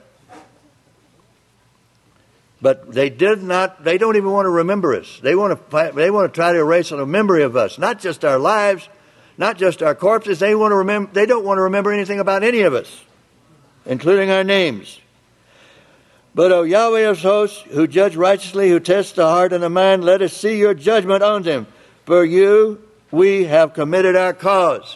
But they did not, they don't even want to remember us. They want to, they want to try to erase the memory of us. Not just our lives, not just our corpses. They want to remember, they don't want to remember anything about any of us, including our names. But, O Yahweh of hosts, who judge righteously, who test the heart and the mind, let us see your judgment on them. For you, we have committed our cause.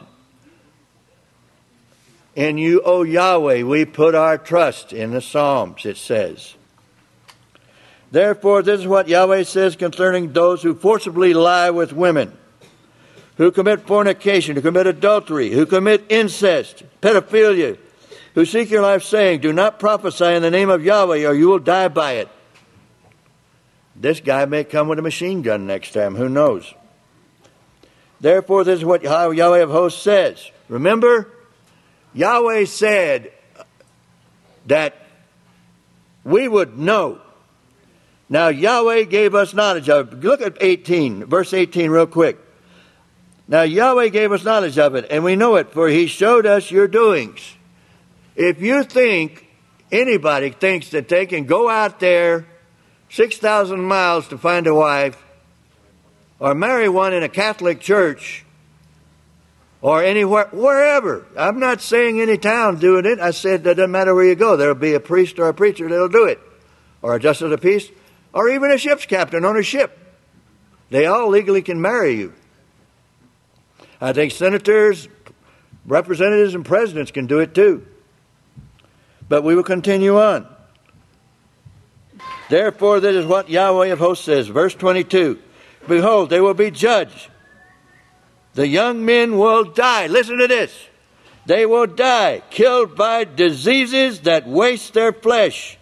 In you, O Yahweh, we put our trust. In the Psalms, it says. Therefore, this is what Yahweh says concerning those who forcibly lie with women, who commit fornication, who commit adultery, who commit incest, pedophilia, who seek your life, saying, do not prophesy in the name of Yahweh, or you will die by it. This guy may come with a machine gun next time. Who knows? Therefore, this is what Yahweh of hosts says. Remember, Yahweh said that we would know. Now, Yahweh gave us knowledge of it. Look at eighteen, verse eighteen real quick. Now, Yahweh gave us knowledge of it, and we know it, for he showed us your doings. If you think, anybody thinks that they can go out there six thousand miles to find a wife, or marry one in a Catholic church, or anywhere, wherever. I'm not saying any town doing it. I said that doesn't matter where you go. There'll be a priest or a preacher that'll do it, or a justice of the peace, or even a ship's captain on a ship. They all legally can marry you. I think senators, representatives, and presidents can do it too. But we will continue on. Therefore, this is what Yahweh of hosts says. Verse twenty-two. Behold, they will be judged. The young men will die. Listen to this. They will die, killed by diseases that waste their flesh.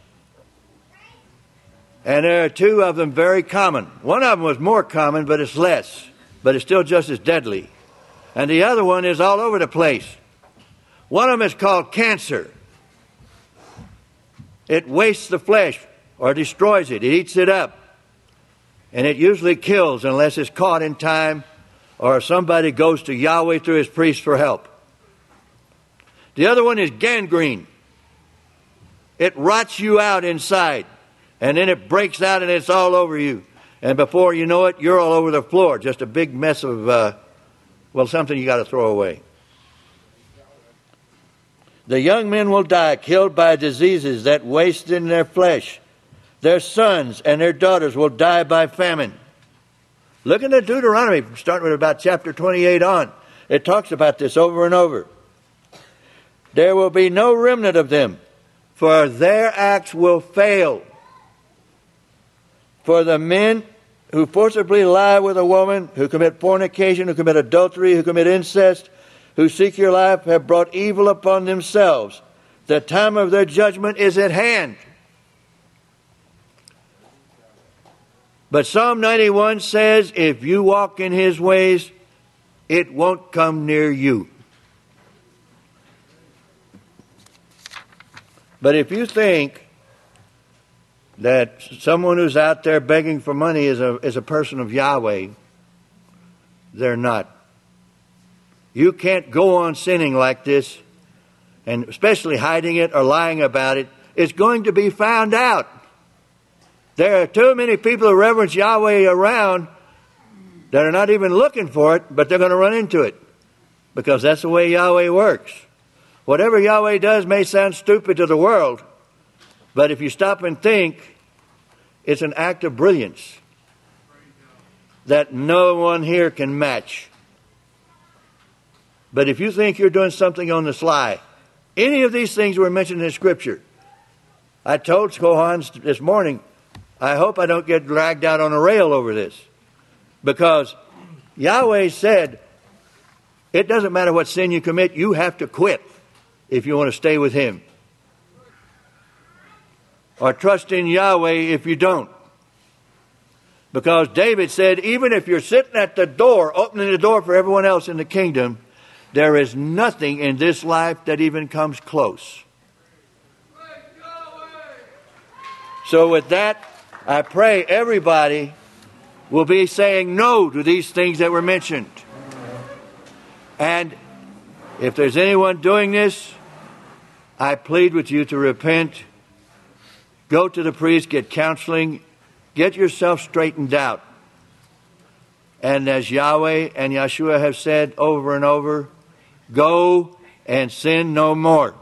And there are two of them very common. One of them was more common, but it's less. But it's still just as deadly. And the other one is all over the place. One of them is called cancer. It wastes the flesh or destroys it. It eats it up. And it usually kills unless it's caught in time or somebody goes to Yahweh through his priest for help. The other one is gangrene. It rots you out inside. And then it breaks out and it's all over you. And before you know it, you're all over the floor. Just a big mess of, uh, well, something you got to throw away. The young men will die, killed by diseases that waste in their flesh. Their sons and their daughters will die by famine. Look into Deuteronomy, starting with about chapter twenty-eight on. It talks about this over and over. There will be no remnant of them, for their acts will fail. For the men who forcibly lie with a woman, who commit fornication, who commit adultery, who commit incest, who seek your life, have brought evil upon themselves. The time of their judgment is at hand. But Psalm ninety-one says, if you walk in his ways, it won't come near you. But if you think that someone who's out there begging for money is a, is a person of Yahweh, they're not. You can't go on sinning like this, and especially hiding it or lying about it. It's going to be found out. There are too many people who reverence Yahweh around that are not even looking for it, but they're going to run into it. Because that's the way Yahweh works. Whatever Yahweh does may sound stupid to the world, but if you stop and think, it's an act of brilliance that no one here can match. But if you think you're doing something on the sly, any of these things were mentioned in Scripture. I told Skohan this morning, I hope I don't get dragged out on a rail over this. Because Yahweh said, it doesn't matter what sin you commit, you have to quit if you want to stay with him. Or trust in Yahweh if you don't. Because David said, even if you're sitting at the door, opening the door for everyone else in the kingdom, there is nothing in this life that even comes close. So with that, I pray everybody will be saying no to these things that were mentioned. And if there's anyone doing this, I plead with you to repent. Go to the priest, get counseling, get yourself straightened out. And as Yahweh and Yeshua have said over and over, go and sin no more.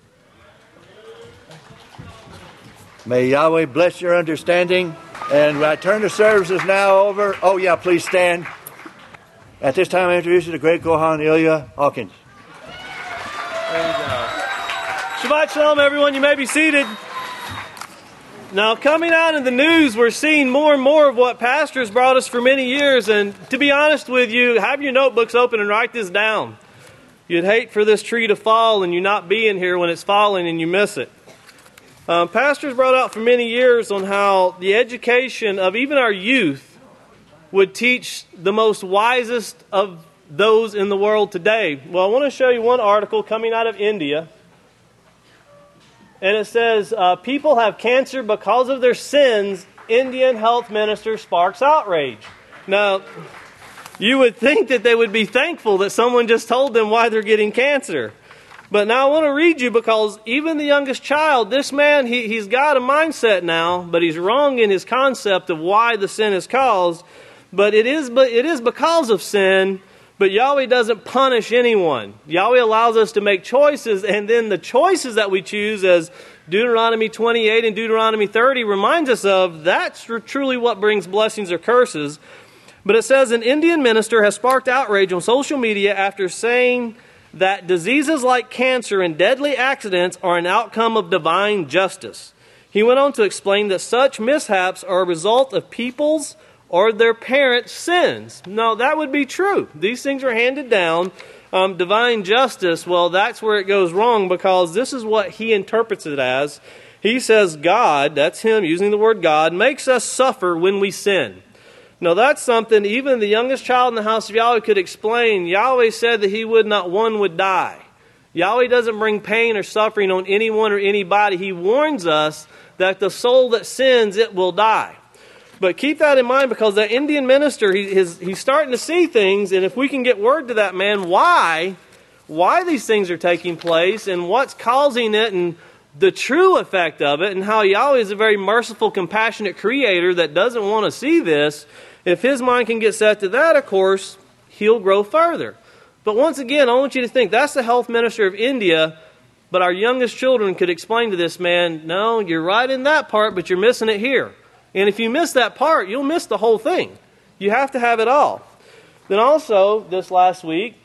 May Yahweh bless your understanding. And I turn the services now over. Oh, yeah, please stand. At this time, I introduce you to Great Kohan Ilya Hawkins. There you go. Shabbat Shalom, everyone. You may be seated. Now, coming out in the news, we're seeing more and more of what pastors brought us for many years. And to be honest with you, have your notebooks open and write this down. You'd hate for this tree to fall and you not be in here when it's falling and you miss it. Um, pastors brought out for many years on how the education of even our youth would teach the most wisest of those in the world today. Well, I want to show you one article coming out of India. And it says, uh, people have cancer because of their sins. Indian health minister sparks outrage. Now, you would think that they would be thankful that someone just told them why they're getting cancer. But now I want to read you, because even the youngest child, this man, he, he's got a mindset now, but he's wrong in his concept of why the sin is caused. But it is, but it is because of sin, but Yahweh doesn't punish anyone. Yahweh allows us to make choices, and then the choices that we choose, as Deuteronomy twenty-eight and Deuteronomy thirty reminds us of, that's truly what brings blessings or curses. But it says, an Indian minister has sparked outrage on social media after saying that diseases like cancer and deadly accidents are an outcome of divine justice. He went on to explain that such mishaps are a result of people's or their parents' sins. Now, that would be true. These things are handed down. Um, divine justice, well, that's where it goes wrong, because this is what he interprets it as. He says God, that's him using the word God, makes us suffer when we sin. Now, that's something even the youngest child in the house of Yahweh could explain. Yahweh said that he would not one would die. Yahweh doesn't bring pain or suffering on anyone or anybody. He warns us that the soul that sins, it will die. But keep that in mind, because that Indian minister, he, his, he's starting to see things, and if we can get word to that man why, why these things are taking place and what's causing it and the true effect of it, and how Yahweh is a very merciful, compassionate creator that doesn't want to see this, if his mind can get set to that, of course, he'll grow further. But once again, I want you to think, that's the health minister of India, but our youngest children could explain to this man, no, you're right in that part, but you're missing it here. And if you miss that part, you'll miss the whole thing. You have to have it all. Then also, this last week,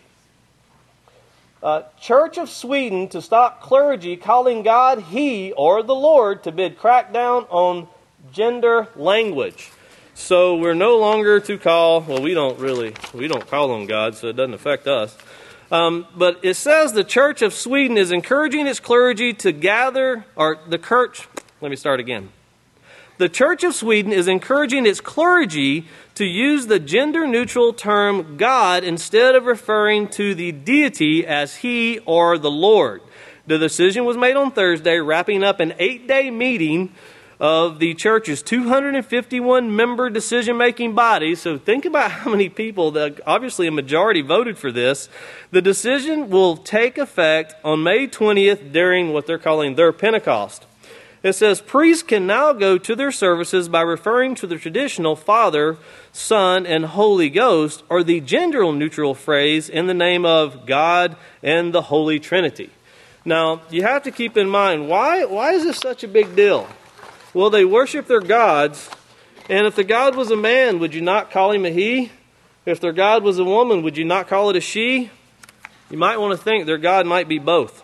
uh, Church of Sweden to stop clergy calling God He or the Lord to bid crackdown on gender language. So we're no longer to call, well, we don't really, we don't call on God, so it doesn't affect us. Um, but it says the Church of Sweden is encouraging its clergy to gather, or the church, let me start again. The Church of Sweden is encouraging its clergy to use the gender-neutral term God instead of referring to the deity as He or the Lord. The decision was made on Thursday, wrapping up an eight-day meeting of the church's two hundred fifty-one member decision-making body. So think about how many people, that obviously a majority voted for this. The decision will take effect on May twentieth during what they're calling their Pentecost. It says, priests can now go to their services by referring to the traditional Father, Son, and Holy Ghost, or the gender-neutral phrase in the name of God and the Holy Trinity. Now, you have to keep in mind, why, why is this such a big deal? Well, they worship their gods, and if the God was a man, would you not call him a he? If their God was a woman, would you not call it a she? You might want to think their God might be both.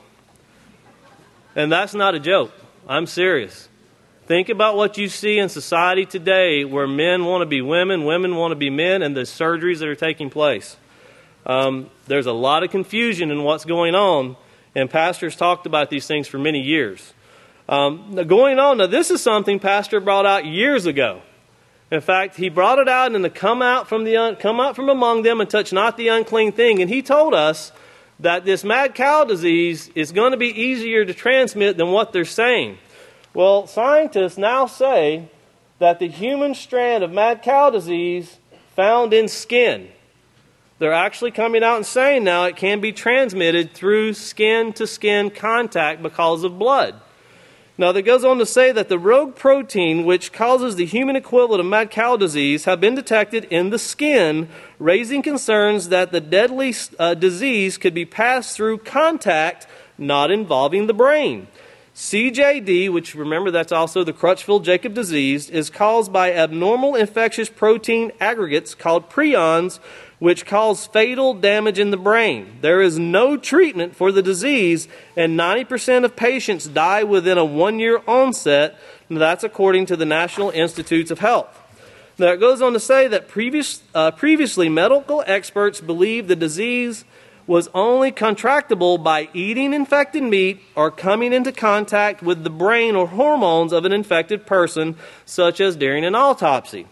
And that's not a joke. I'm serious. Think about what you see in society today, where men want to be women, women want to be men, and the surgeries that are taking place. Um, there's a lot of confusion in what's going on, and pastors talked about these things for many years. Um, going on, now this is something Pastor brought out years ago. In fact, he brought it out in the come out from the un, come out from among them and touch not the unclean thing. And he told us that this mad cow disease is going to be easier to transmit than what they're saying. Well, scientists now say that the human strand of mad cow disease found in skin, they're actually coming out and saying now it can be transmitted through skin-to-skin contact because of blood. Now, that goes on to say that the rogue protein, which causes the human equivalent of mad cow disease, have been detected in the skin, raising concerns that the deadly uh, disease could be passed through contact, not involving the brain. C J D, which remember that's also the Crutchfield-Jacob disease, is caused by abnormal infectious protein aggregates called prions, which cause fatal damage in the brain. There is no treatment for the disease, and ninety percent of patients die within a one-year onset. And that's according to the National Institutes of Health. Now, it goes on to say that previous, uh, previously medical experts believed the disease was only contractable by eating infected meat or coming into contact with the brain or hormones of an infected person, such as during an autopsy.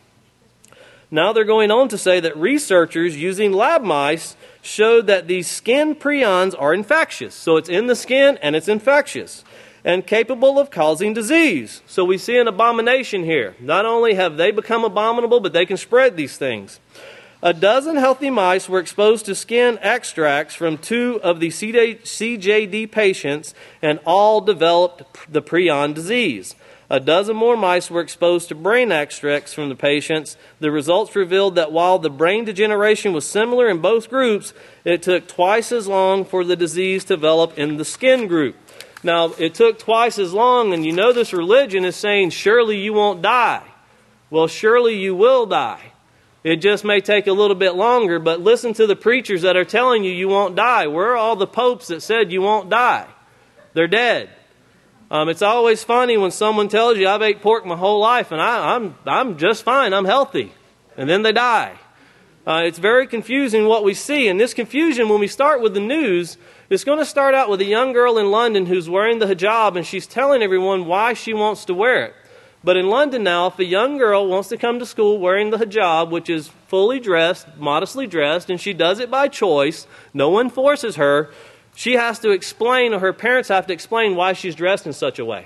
Now they're going on to say that researchers using lab mice showed that these skin prions are infectious. So it's in the skin and it's infectious and capable of causing disease. So we see an abomination here. Not only have they become abominable, but they can spread these things. A dozen healthy mice were exposed to skin extracts from two of the C J D patients, and all developed the prion disease. A dozen more mice were exposed to brain extracts from the patients. The results revealed that while the brain degeneration was similar in both groups, it took twice as long for the disease to develop in the skin group. Now, it took twice as long, and you know this religion is saying, surely you won't die. Well, surely you will die. It just may take a little bit longer, but listen to the preachers that are telling you you won't die. Where are all the popes that said you won't die? They're dead. Um, it's always funny when someone tells you, I've ate pork my whole life and I, I'm, I'm just fine, I'm healthy. And then they die. Uh, it's very confusing what we see. And this confusion, when we start with the news, it's going to start out with a young girl in London who's wearing the hijab and she's telling everyone why she wants to wear it. But in London now, if a young girl wants to come to school wearing the hijab, which is fully dressed, modestly dressed, and she does it by choice, no one forces her, she has to explain, or her parents have to explain why she's dressed in such a way.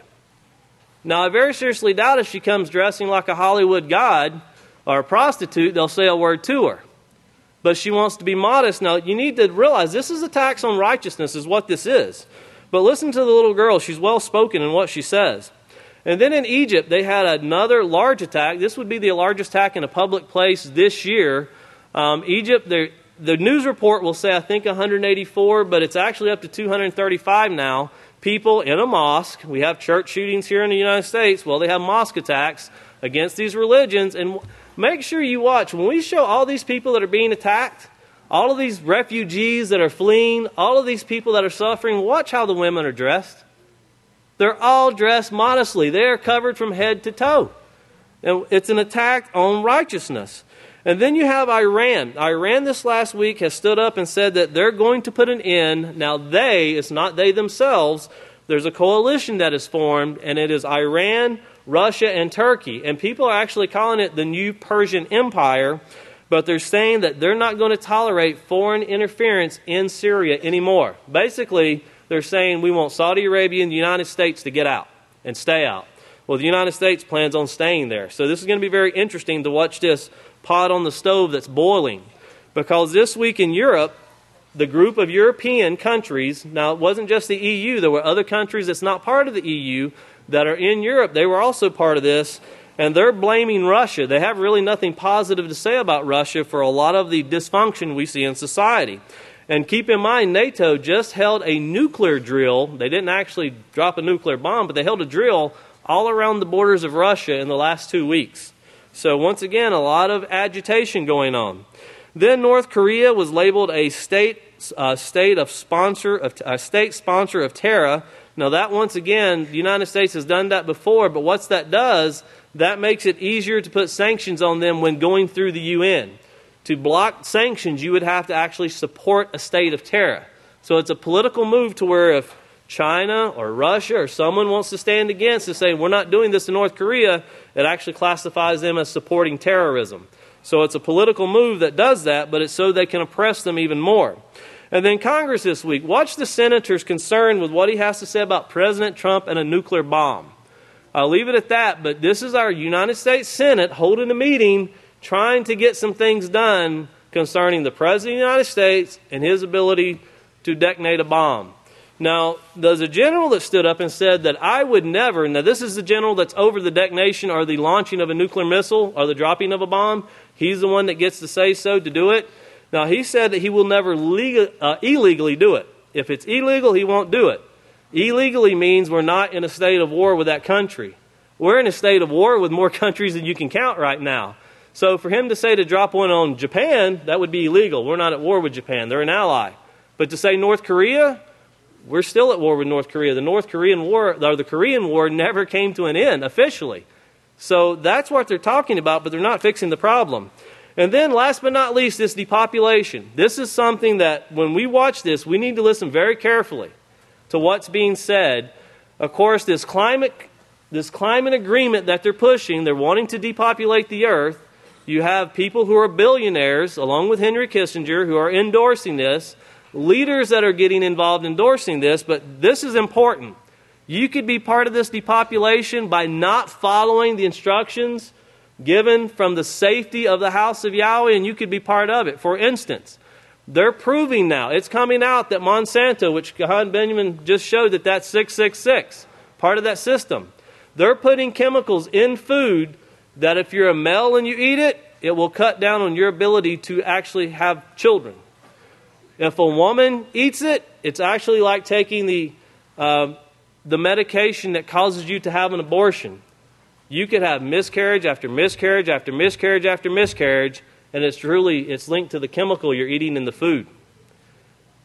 Now, I very seriously doubt if she comes dressing like a Hollywood god or a prostitute, they'll say a word to her. But she wants to be modest. Now, you need to realize this is a tax on righteousness is what this is. But listen to the little girl. She's well-spoken in what she says. And then in Egypt, they had another large attack. This would be the largest attack in a public place this year. Um, Egypt, the news report will say, I think, one hundred eighty-four, but it's actually up to two hundred thirty-five now. People in a mosque. We have church shootings here in the United States. Well, they have mosque attacks against these religions. And make sure you watch. When we show all these people that are being attacked, all of these refugees that are fleeing, all of these people that are suffering, watch how the women are dressed. They're all dressed modestly. They are covered from head to toe. And it's an attack on righteousness. And then you have Iran. Iran this last week has stood up and said that they're going to put an end. Now they, it's not they themselves. There's a coalition that is formed, and it is Iran, Russia, and Turkey. And people are actually calling it the new Persian Empire. But they're saying that they're not going to tolerate foreign interference in Syria anymore. Basically, they're saying we want Saudi Arabia and the United States to get out and stay out. Well, the United States plans on staying there. So this is going to be very interesting to watch this pot on the stove that's boiling. Because this week in Europe, the group of European countries, now it wasn't just the E U, there were other countries that's not part of the E U that are in Europe. They were also part of this, and they're blaming Russia. They have really nothing positive to say about Russia for a lot of the dysfunction we see in society. And keep in mind, NATO just held a nuclear drill. They didn't actually drop a nuclear bomb, but they held a drill all around the borders of Russia in the last two weeks. So once again, a lot of agitation going on. Then North Korea was labeled a state uh, state of sponsor of a state sponsor of terror. Now that once again, the United States has done that before, but what that does, that makes it easier to put sanctions on them when going through the U N. To block sanctions, you would have to actually support a state of terror. So it's a political move to where if China or Russia or someone wants to stand against and say, we're not doing this to North Korea, it actually classifies them as supporting terrorism. So it's a political move that does that, but it's so they can oppress them even more. And then Congress this week, watch the senators concerned with what he has to say about President Trump and a nuclear bomb. I'll leave it at that, but this is our United States Senate holding a meeting trying to get some things done concerning the President of the United States and his ability to detonate a bomb. Now, there's a general that stood up and said that I would never, now this is the general that's over the detonation or the launching of a nuclear missile or the dropping of a bomb. He's the one that gets to say so to do it. Now, he said that he will never legal, uh, illegally do it. If it's illegal, he won't do it. Illegally means we're not in a state of war with that country. We're in a state of war with more countries than you can count right now. So for him to say to drop one on Japan, that would be illegal. We're not at war with Japan. They're an ally. But to say North Korea, we're still at war with North Korea. The North Korean War, or the Korean War, never came to an end officially. So that's what they're talking about, but they're not fixing the problem. And then last but not least, this depopulation. This is something that when we watch this, we need to listen very carefully to what's being said. Of course, this climate, this climate agreement that they're pushing, they're wanting to depopulate the earth. You have people who are billionaires, along with Henry Kissinger, who are endorsing this. Leaders that are getting involved endorsing this, but this is important. You could be part of this depopulation by not following the instructions given from the safety of the house of Yahweh, and you could be part of it. For instance, they're proving now, it's coming out that Monsanto, which Gahan Benjamin just showed that that's six six six, part of that system. They're putting chemicals in food that if you're a male and you eat it, it will cut down on your ability to actually have children. If a woman eats it, it's actually like taking the uh, the medication that causes you to have an abortion. You could have miscarriage after miscarriage after miscarriage after miscarriage, and it's truly it's linked to the chemical you're eating in the food.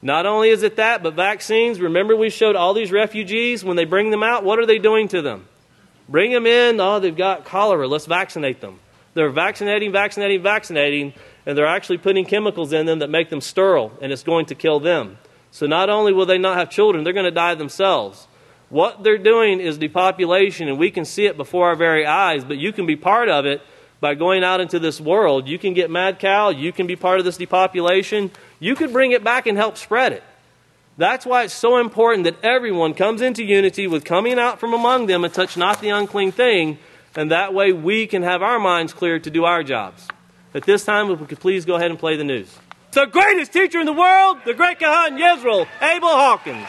Not only is it that, but vaccines. Remember, we showed all these refugees, when they bring them out, what are they doing to them? Bring them in. Oh, they've got cholera. Let's vaccinate them. They're vaccinating, vaccinating, vaccinating, and they're actually putting chemicals in them that make them sterile, and it's going to kill them. So not only will they not have children, they're going to die themselves. What they're doing is depopulation, and we can see it before our very eyes, but you can be part of it by going out into this world. You can get mad cow. You can be part of this depopulation. You could bring it back and help spread it. That's why it's so important that everyone comes into unity with coming out from among them and touch not the unclean thing, and that way we can have our minds cleared to do our jobs. At this time, if we could please go ahead and play the news. The greatest teacher in the world, the great Kahan Yisrael, Abel Hawkins.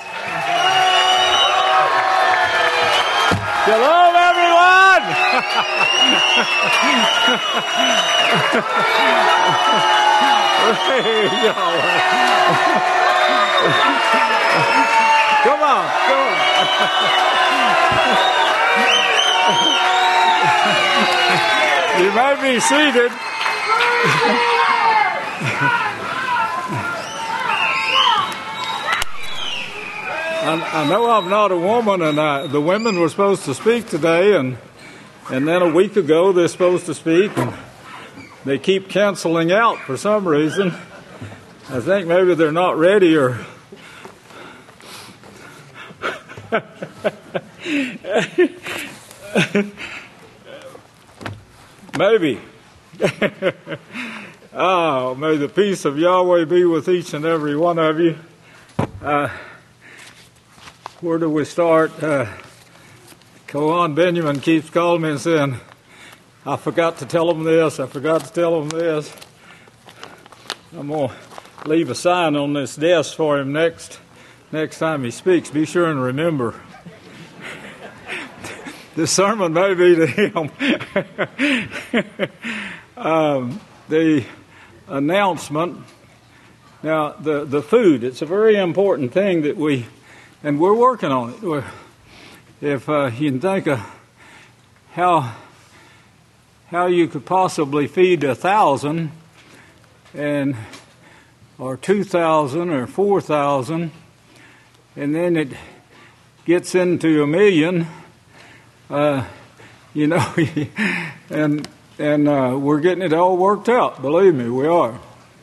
Shalom, everyone! Come on, come on. You may be seated. I, I know I'm not a woman, and I, the women were supposed to speak today, and and then a week ago they're supposed to speak, and they keep canceling out for some reason. I think maybe they're not ready, or maybe. Oh, may the peace of Yahweh be with each and every one of you. Uh, Where do we start? Uh, Kohan Benjamin keeps calling me and saying, I forgot to tell him this, I forgot to tell him this. I'm going to leave a sign on this desk for him next next time he speaks. Be sure and remember. This sermon may be to him. um, the announcement. Now, the, the food, it's a very important thing that we... And we're working on it. We're, if uh, you can think of how how you could possibly feed a thousand, and or two thousand or four thousand, and then it gets into a million, uh, you know, and and uh, we're getting it all worked out. Believe me, we are.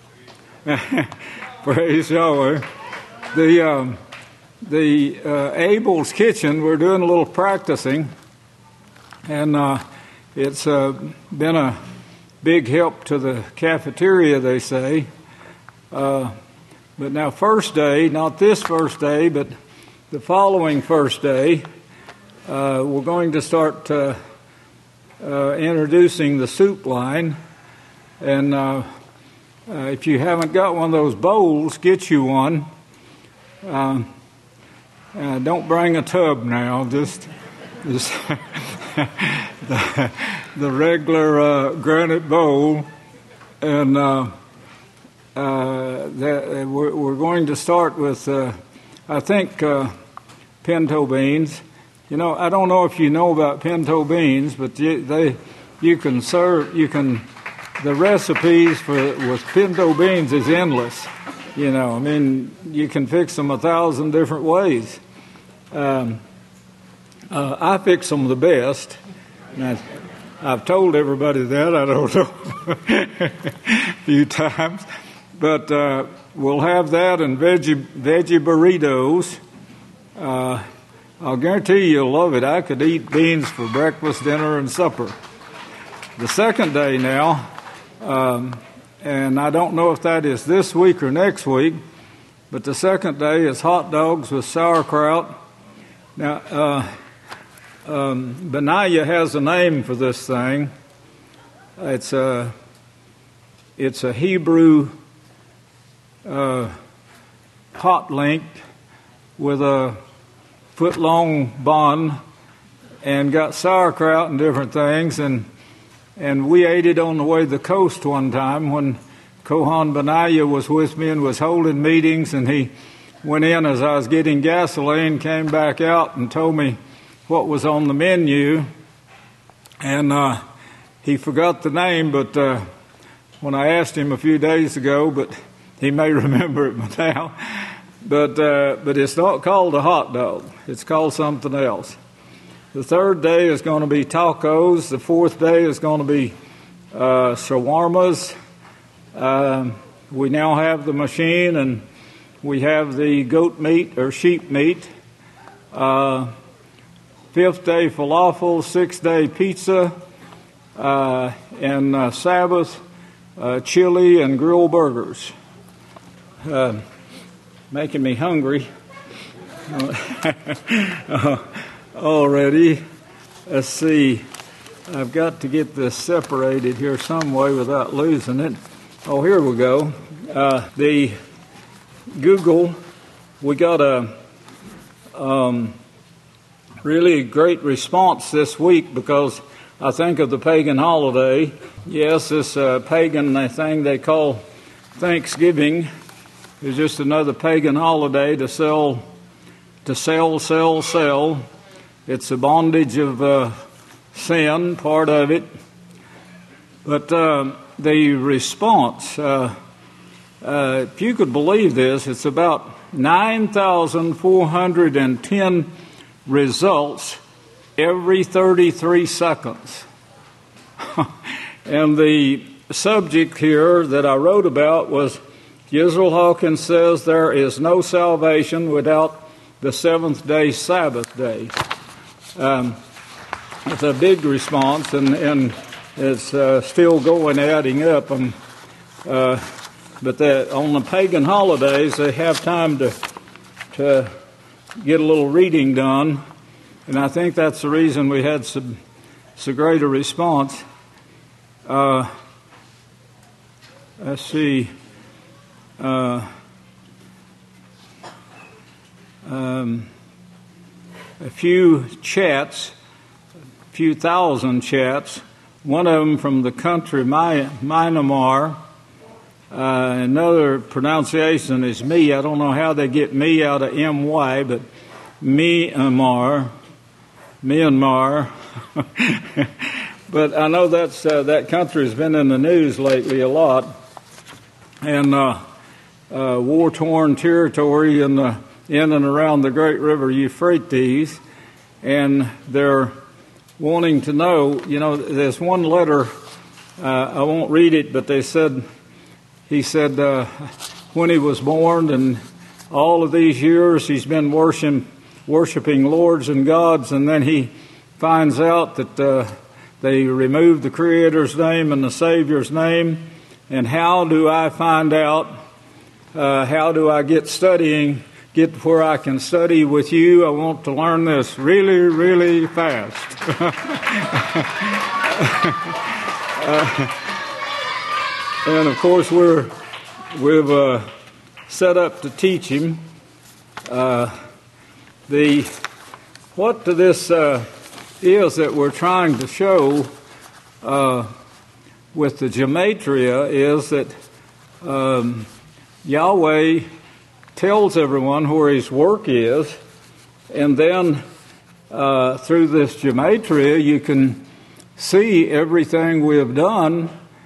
Praise Yahweh. The um, The uh, Abel's Kitchen, we're doing a little practicing, and uh, it's uh, been a big help to the cafeteria, they say. Uh, but now first day, not this first day, but the following first day, uh, we're going to start uh, uh, introducing the soup line. And uh, uh, if you haven't got one of those bowls, get you one. Uh, Uh, don't bring a tub now, just, just the, the regular uh, granite bowl. And uh, uh, that, we're, we're going to start with, uh, I think, uh, pinto beans. You know, I don't know if you know about pinto beans, but you, they, you can serve, you can, the recipes for with pinto beans is endless. You know, I mean, you can fix them a thousand different ways. Um, uh, I fix them the best. Now, I've told everybody that, I don't know, a few times. But uh, we'll have that and veggie, veggie burritos. Uh, I'll guarantee you you'll love it. I could eat beans for breakfast, dinner, and supper. The second day now, um, and I don't know if that is this week or next week, but the second day is hot dogs with sauerkraut. Now, uh, um, Benaiah has a name for this thing. It's a, it's a Hebrew uh, hot link with a foot-long bun and got sauerkraut and different things, and And we ate it on the way to the coast one time when Kohan Benaiah was with me and was holding meetings, and he went in as I was getting gasoline, came back out and told me what was on the menu. And uh, he forgot the name, but uh, when I asked him a few days ago, but he may remember it now, but uh, but it's not called a hot dog. It's called something else. The third day is going to be tacos. The fourth day is going to be uh, shawarmas. Um, we now have the machine, and we have the goat meat or sheep meat. Uh, fifth day falafel. Sixth day pizza. Uh, and uh, Sabbath, uh, chili and grill burgers. Uh, making me hungry uh, already. Let's see. I've got to get this separated here some way without losing it. Oh, here we go. Uh, the Google, we got a um, really great response this week because I think of the pagan holiday. Yes, this uh, pagan thing they call Thanksgiving is just another pagan holiday to sell, to sell, sell, sell. It's the bondage of uh, sin, part of it. But uh, the response, uh, uh, if you could believe this, it's about nine thousand four hundred ten results every thirty-three seconds. And the subject here that I wrote about was Israel Hawkins says there is no salvation without the seventh day Sabbath day. Um, it's a big response, and, and it's uh, still going, adding up. And, uh, but that on the pagan holidays, they have time to to get a little reading done. And I think that's the reason we had so, so great a response. Uh, let's see. Uh, um, a few chats, a few thousand chats. One of them from the country Myanmar. Uh, another pronunciation is me. I don't know how they get me out of M Y, but Myanmar. Myanmar. But I know that's uh, that country has been in the news lately a lot. And uh, uh, war-torn territory in, the, in and around the great river Euphrates. And they're wanting to know, you know, there's one letter, uh, I won't read it, but they said, he said uh, when he was born and all of these years he's been worshiping, worshiping lords and gods, and then he finds out that uh, they removed the Creator's name and the Savior's name. And how do I find out? Uh, how do I get studying, get where I can study with you? I want to learn this really, really fast. uh, and of course, we're we've uh, set up to teach him. Uh, the what to this uh, is that we're trying to show. Uh, with the gematria is that um, Yahweh tells everyone where his work is, and then uh, through this gematria you can see everything we have done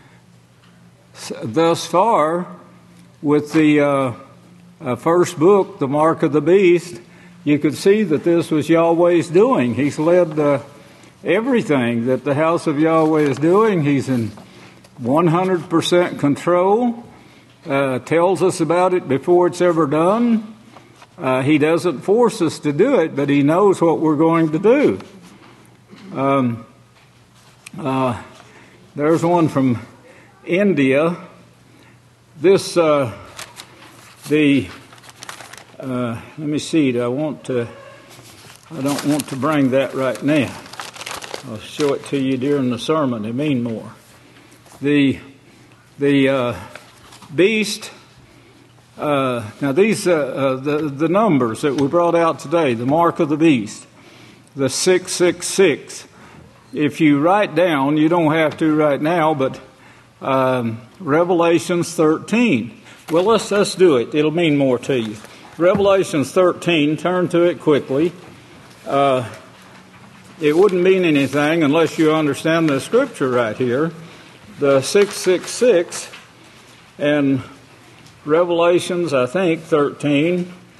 thus far with the uh, uh, first book, The Mark of the Beast. You could see that this was Yahweh's doing. He's led uh, everything that the house of Yahweh is doing. He's in one hundred percent control, uh, tells us about it before it's ever done. Uh, he doesn't force us to do it, but he knows what we're going to do. Um, uh, there's one from India. This, uh, the, uh, let me see, I want to, I don't want to bring that right now. I'll show it to you during the sermon. They mean more. The the uh, beast. Uh, now these uh, uh, the the numbers that we brought out today. The mark of the beast, the six six six. If you write down, you don't have to right now, but um, Revelations thirteen. Well, let's let's do it. It'll mean more to you. Revelations thirteen. Turn to it quickly. Uh, it wouldn't mean anything unless you understand the scripture right here. The six six six and Revelations, I think, thirteen.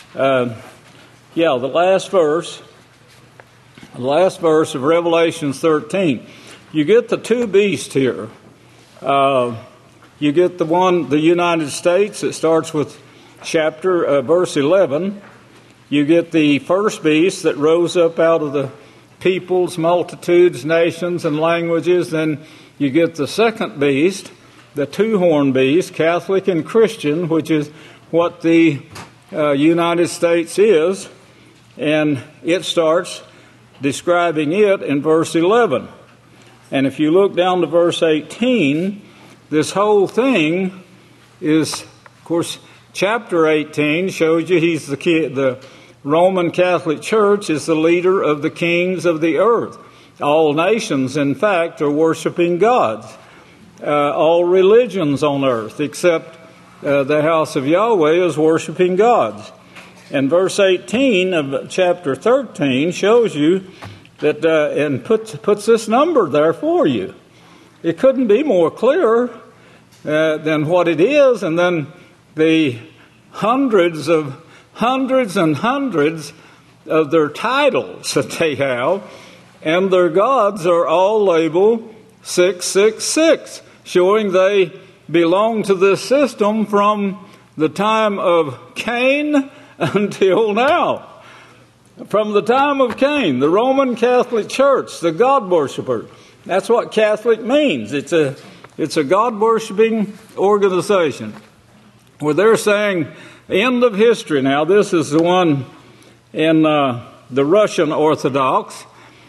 Uh, yeah, the last verse, the last verse of Revelation thirteen. You get the two beasts here. Uh, you get the one, the United States. It starts with chapter uh, verse eleven. You get the first beast that rose up out of the peoples, multitudes, nations, and languages. Then you get the second beast, the two-horned beast, Catholic and Christian, which is what the uh, United States is. And it starts describing it in verse eleven. And if you look down to verse eighteen, this whole thing is, of course, chapter eighteen shows you he's the key, the Roman Catholic Church is the leader of the kings of the earth. All nations, in fact, are worshiping gods. Uh, all religions on earth, except uh, the house of Yahweh, is worshiping gods. And verse eighteen of chapter thirteen shows you that, uh, and puts, puts this number there for you. It couldn't be more clear uh, than what it is, and then the hundreds of hundreds and hundreds of their titles that they have, and their gods are all labeled six six six, showing they belong to this system from the time of Cain until now. From the time of Cain, the Roman Catholic Church, the God worshiper. That's what Catholic means. It's a it's a God worshiping organization. Where they're saying end of history. Now, this is the one in uh, the Russian Orthodox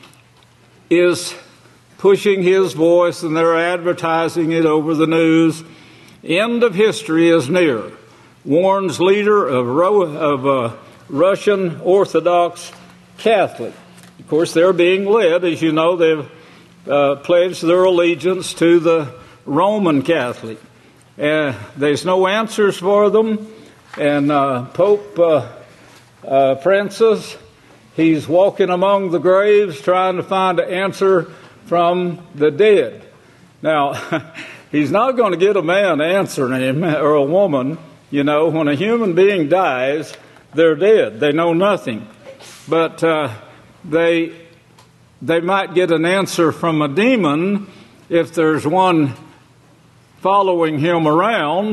is pushing his voice, and they're advertising it over the news. End of history is near. Warns leader of, Ro- of uh, Russian Orthodox Catholic. Of course, they're being led, as you know, they've uh, pledged their allegiance to the Roman Catholic. Uh, there's no answers for them. And uh, Pope uh, uh, Francis, he's walking among the graves trying to find an answer from the dead. Now, he's not going to get a man answering him, or a woman. You know, when a human being dies, they're dead. They know nothing. But uh, they they might get an answer from a demon if there's one following him around.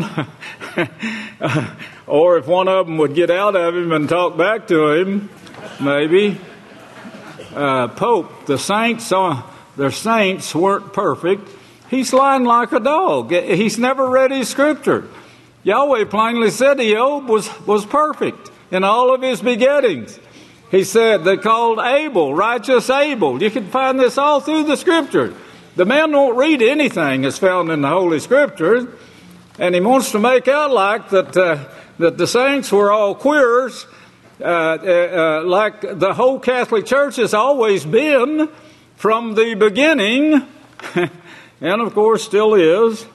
Or if one of them would get out of him and talk back to him, maybe. Uh, Pope, the saints, uh, the saints weren't perfect. He's lying like a dog. He's never read his scripture. Yahweh plainly said Job was, was perfect in all of his begettings. He said they called Abel, righteous Abel. You can find this all through the scriptures. The man won't read anything that's found in the Holy Scriptures, and he wants to make out like that uh, that the saints were all queers, uh, uh, uh, like the whole Catholic Church has always been from the beginning, and of course still is.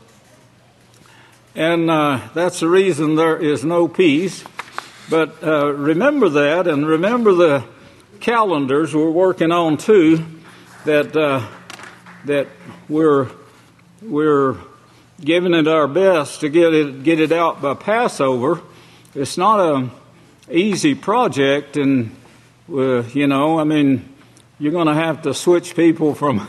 And uh, that's the reason there is no peace. But uh, remember that, and remember the calendars we're working on too, that uh, that we're we're giving it our best to get it get it out by Passover. It's not a easy project, and uh, you know, I mean, you're going to have to switch people from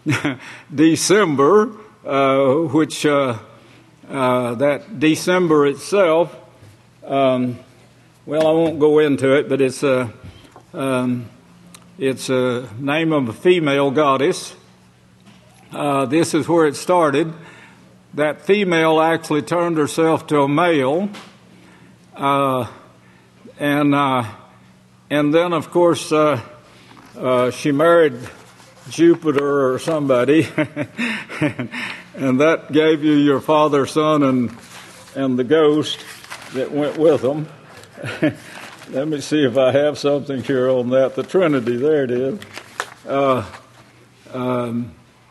December, uh, which uh, uh, that December itself. Um, well, I won't go into it, but it's a um, it's a name of a female goddess. Uh, this is where it started. That female actually turned herself to a male, uh, and uh, and then of course uh, uh, she married Jupiter or somebody, and that gave you your Father, Son, and and the ghost that went with them. Let me see if I have something here on that. The Trinity, there it is. Uh, um,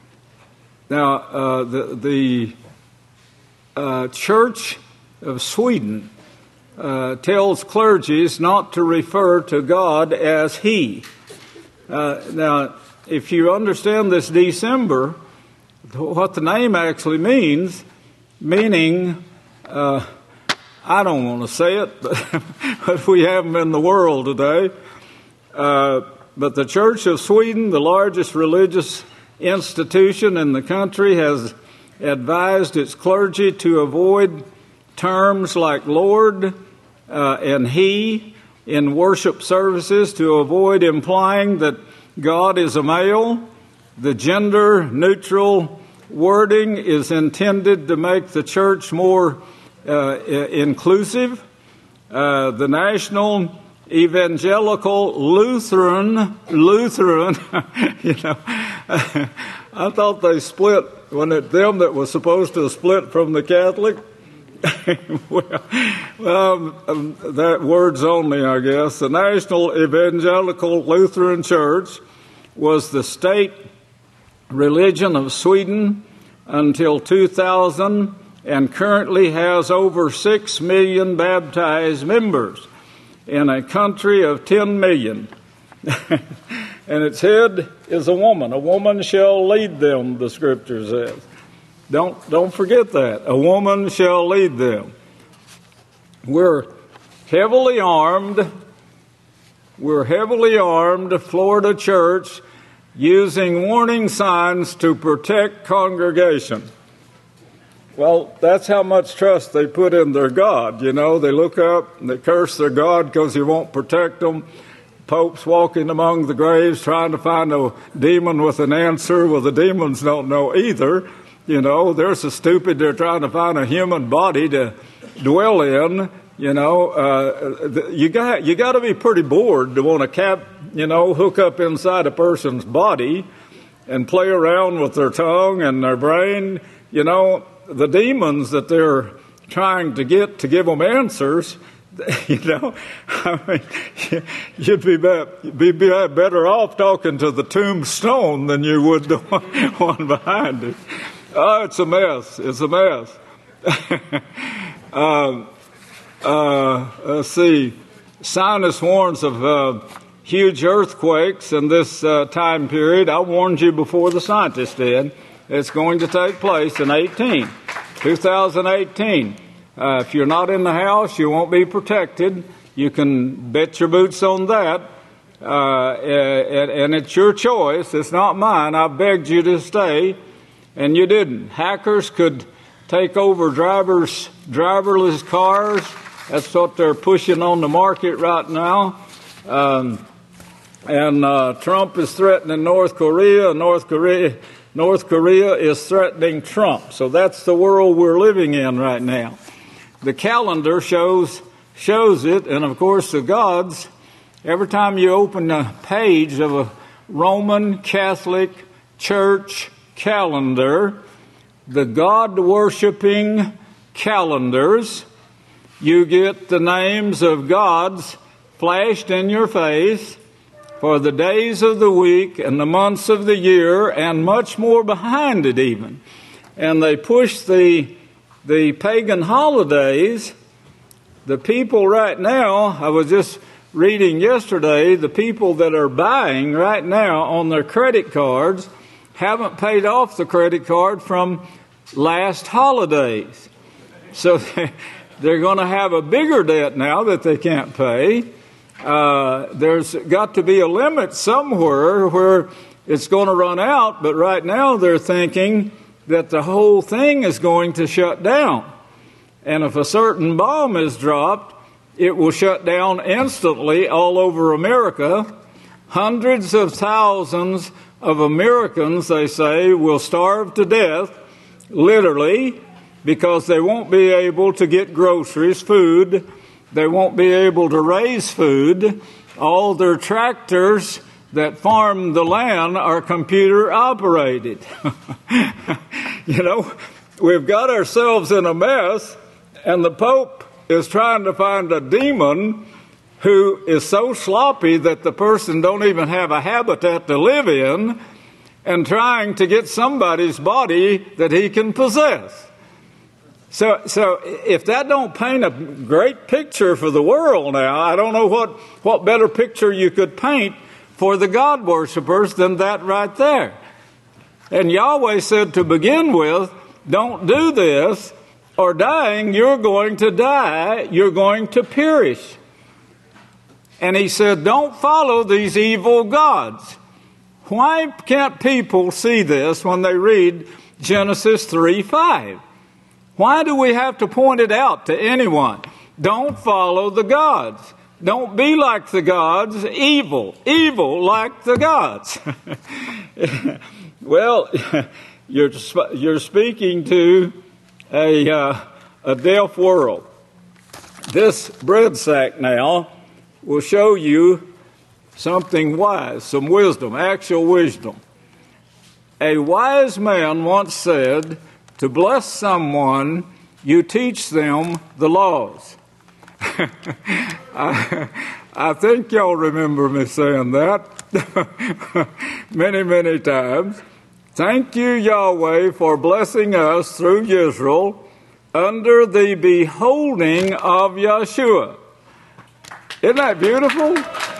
now uh, the the. Uh, Church of Sweden uh, tells clergies not to refer to God as He. Uh, now, if you understand this December, what the name actually means, meaning uh, I don't want to say it, but, but we have them in the world today. Uh, but the Church of Sweden, the largest religious institution in the country, has advised its clergy to avoid terms like Lord uh, and He in worship services, to avoid implying that God is a male. The gender-neutral wording is intended to make the church more uh, inclusive. Uh, the National Evangelical Lutheran, Lutheran, you know, I thought they split when it them that was supposed to split from the Catholic. well, well um, that word's only, I guess. The National Evangelical Lutheran Church was the state religion of Sweden until two thousand and currently has over six million baptized members in a country of ten million. And its head is a woman. A woman shall lead them, the Scripture says. Don't, don't forget that. A woman shall lead them. We're heavily armed. We're heavily armed, Florida Church, using warning signs to protect congregation. Well, that's how much trust they put in their God. You know, they look up and they curse their God because he won't protect them. Popes walking among the graves trying to find a demon with an answer. Well, the demons don't know either. You know, they're so stupid they're trying to find a human body to dwell in. You know, uh, you got you got to be pretty bored to want to cap, you know, hook up inside a person's body and play around with their tongue and their brain. You know, the demons that they're trying to get to give them answers. You know, I mean, you'd be, be better off talking to the tombstone than you would the one behind it. Oh, it's a mess. It's a mess. uh, uh, let's see. Scientists warns of uh, huge earthquakes in this uh, time period. I warned you before the scientists did. It's going to take place in eighteen, twenty eighteen. Uh, if you're not in the house, you won't be protected. You can bet your boots on that. Uh, and, and it's your choice. It's not mine. I begged you to stay, and you didn't. Hackers could take over drivers, driverless cars. That's what they're pushing on the market right now. Um, and uh, Trump is threatening North Korea. North Korea, North Korea is threatening Trump. So that's the world we're living in right now. The calendar shows shows it, and of course the gods, every time you open a page of a Roman Catholic Church calendar, the God-worshiping calendars, you get the names of gods flashed in your face for the days of the week and the months of the year, and much more behind it even. And they push the The pagan holidays. The people right now, I was just reading yesterday, the people that are buying right now on their credit cards haven't paid off the credit card from last holidays. So they're going to have a bigger debt now that they can't pay. Uh, there's got to be a limit somewhere where it's going to run out, but right now they're thinking that the whole thing is going to shut down. And if a certain bomb is dropped, it will shut down instantly all over America. Hundreds of thousands of Americans, they say, will starve to death, literally, because they won't be able to get groceries, food. They won't be able to raise food. All their tractors that farm the land are computer operated. You know, we've got ourselves in a mess, and the Pope is trying to find a demon who is so sloppy that the person don't even have a habitat to live in, and trying to get somebody's body that he can possess. So, so if that don't paint a great picture for the world now, I don't know what, what better picture you could paint for the God worshipers than that right there. And Yahweh said to begin with, don't do this are dying, you're going to die, you're going to perish. And he said, don't follow these evil gods. Why can't people see this when they read Genesis three five? Why do we have to point it out to anyone? Don't follow the gods. Don't be like the gods, evil, evil like the gods. Well, you're, you're speaking to a, uh, a deaf world. This bread sack now will show you something wise, some wisdom, actual wisdom. A wise man once said, to bless someone, you teach them the laws. I, I think y'all remember me saying that many, many times. Thank you, Yahweh, for blessing us through Israel under the beholding of Yeshua. Isn't that beautiful?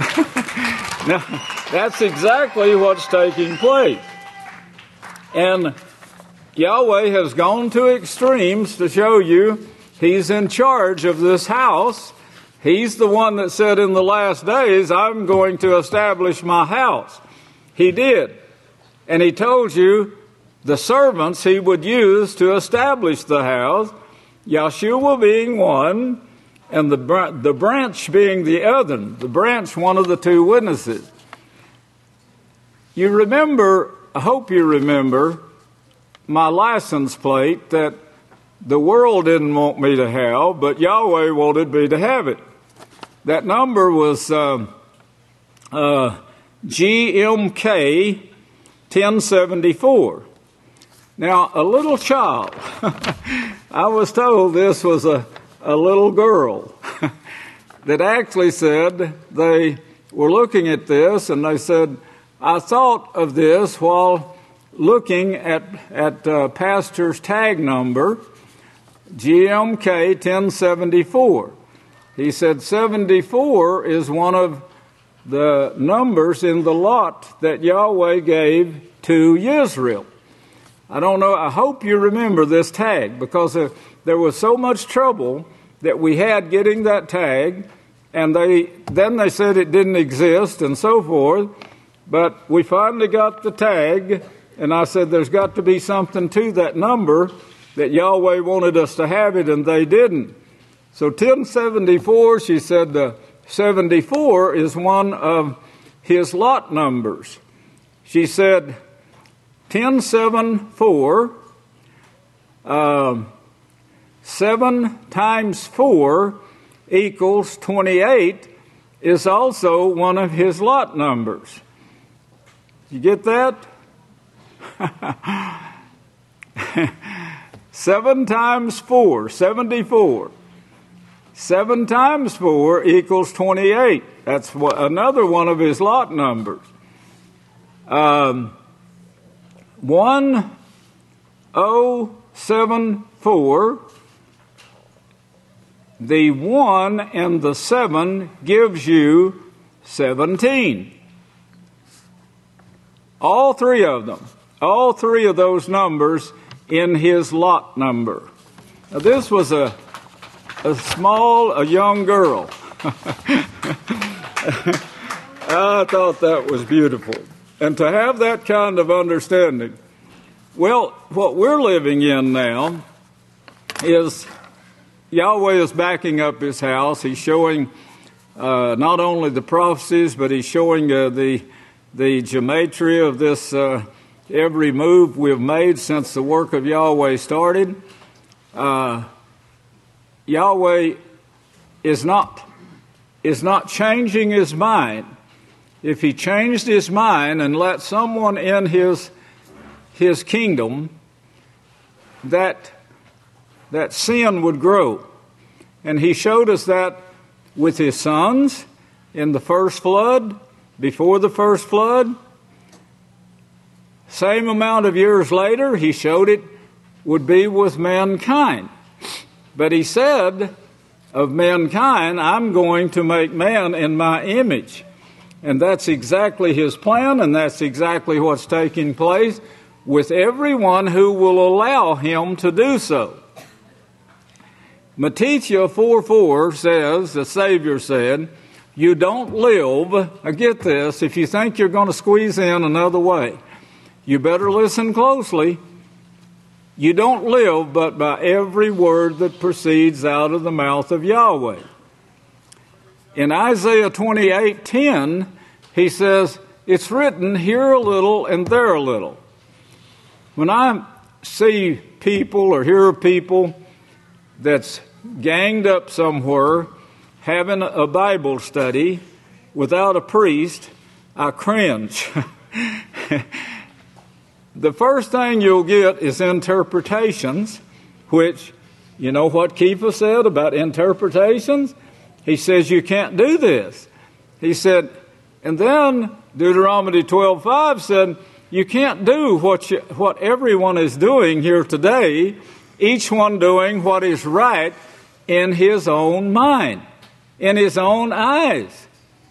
Now, that's exactly what's taking place. And Yahweh has gone to extremes to show you He's in charge of this house. He's the one that said in the last days, I'm going to establish my house. He did. And He told you the servants He would use to establish the house, Yeshua being one, and the, the branch being the other, the branch one of the two witnesses. You remember, I hope you remember, my license plate that the world didn't want me to have, but Yahweh wanted me to have it. That number was uh, uh, G M K ten seventy-four. Now, a little child, I was told this was a, a little girl that actually said they were looking at this and they said, I thought of this while looking at, at uh, Pastor's tag number, G M K ten seventy-four. He said seventy-four is one of the numbers in the lot that Yahweh gave to Israel. I don't know, I hope you remember this tag, because uh, there was so much trouble that we had getting that tag, and they then they said it didn't exist and so forth, but we finally got the tag, and I said there's got to be something to that number that Yahweh wanted us to have it, and they didn't. So ten seventy-four, she said, uh, seventy-four is one of His lot numbers. She said, ten seventy-four, uh, seven times four equals twenty-eight is also one of His lot numbers. You get that? Seven times four, seventy-four. Seven times four equals twenty-eight. That's what, another one of His lot numbers. Um, one oh seven four. The one and the seven gives you seventeen. All three of them. All three of those numbers in His lot number. Now, this was a a small, a young girl. I thought that was beautiful. And to have that kind of understanding. Well, what we're living in now is Yahweh is backing up His house. He's showing uh, not only the prophecies, but He's showing uh, the, the gematria of this uh, every move we've made since the work of Yahweh started. Uh, Yahweh is not, is not changing His mind. If He changed His mind and let someone in His, his kingdom, that, that sin would grow. And He showed us that with His sons in the first flood, before the first flood. Same amount of years later, He showed it would be with mankind. But He said of mankind, I'm going to make man in my image. And that's exactly His plan, and that's exactly what's taking place with everyone who will allow Him to do so. Matthew four four says, the Savior said, you don't live, now get this, if you think you're going to squeeze in another way, you better listen closely. You don't live but by every word that proceeds out of the mouth of Yahweh. In Isaiah twenty-eight ten, he says, it's written here a little and there a little. When I see people or hear people that's ganged up somewhere having a Bible study without a priest, I cringe. The first thing you'll get is interpretations, which, you know what Kefa said about interpretations? He says you can't do this. He said, and then Deuteronomy twelve five said, you can't do what you, what everyone is doing here today, each one doing what is right in his own mind, in his own eyes.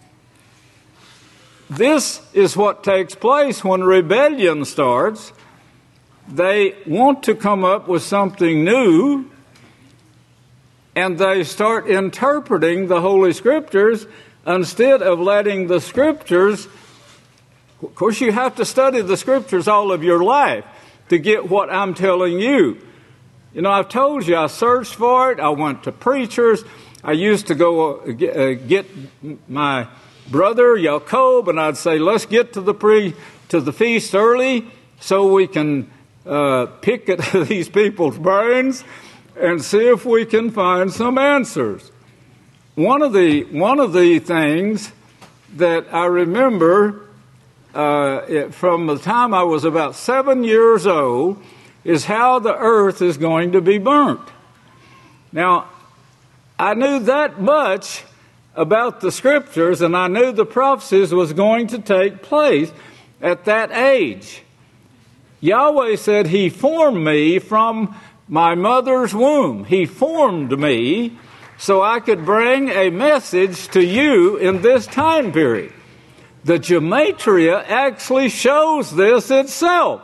This is what takes place when rebellion starts. They want to come up with something new, and they start interpreting the Holy Scriptures instead of letting the Scriptures. Of course, you have to study the Scriptures all of your life to get what I'm telling you. You know, I've told you, I searched for it. I went to preachers. I used to go uh, get, uh, get my brother Jacob, and I'd say, let's get to the pre to the feast early so we can uh, pick at these people's brains and see if we can find some answers. One of the one of the things that I remember uh, it, from the time I was about seven years old is how the earth is going to be burnt. Now, I knew that much about the Scriptures, and I knew the prophecies was going to take place at that age. Yahweh said he formed me from my mother's womb. He formed me so I could bring a message to you in this time period. The Gematria actually shows this itself.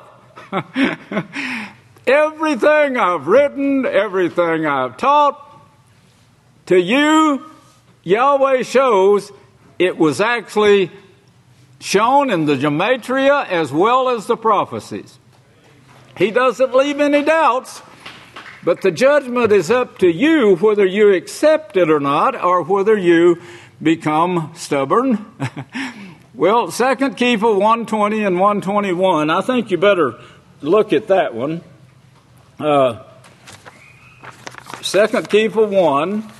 Everything I've written, everything I've taught, to you, Yahweh shows it was actually shown in the Gematria as well as the prophecies. He doesn't leave any doubts, but the judgment is up to you whether you accept it or not, or whether you become stubborn. Well, Second Kefa one twenty and one twenty-one, I think you better look at that one. Uh, Second Kefa one,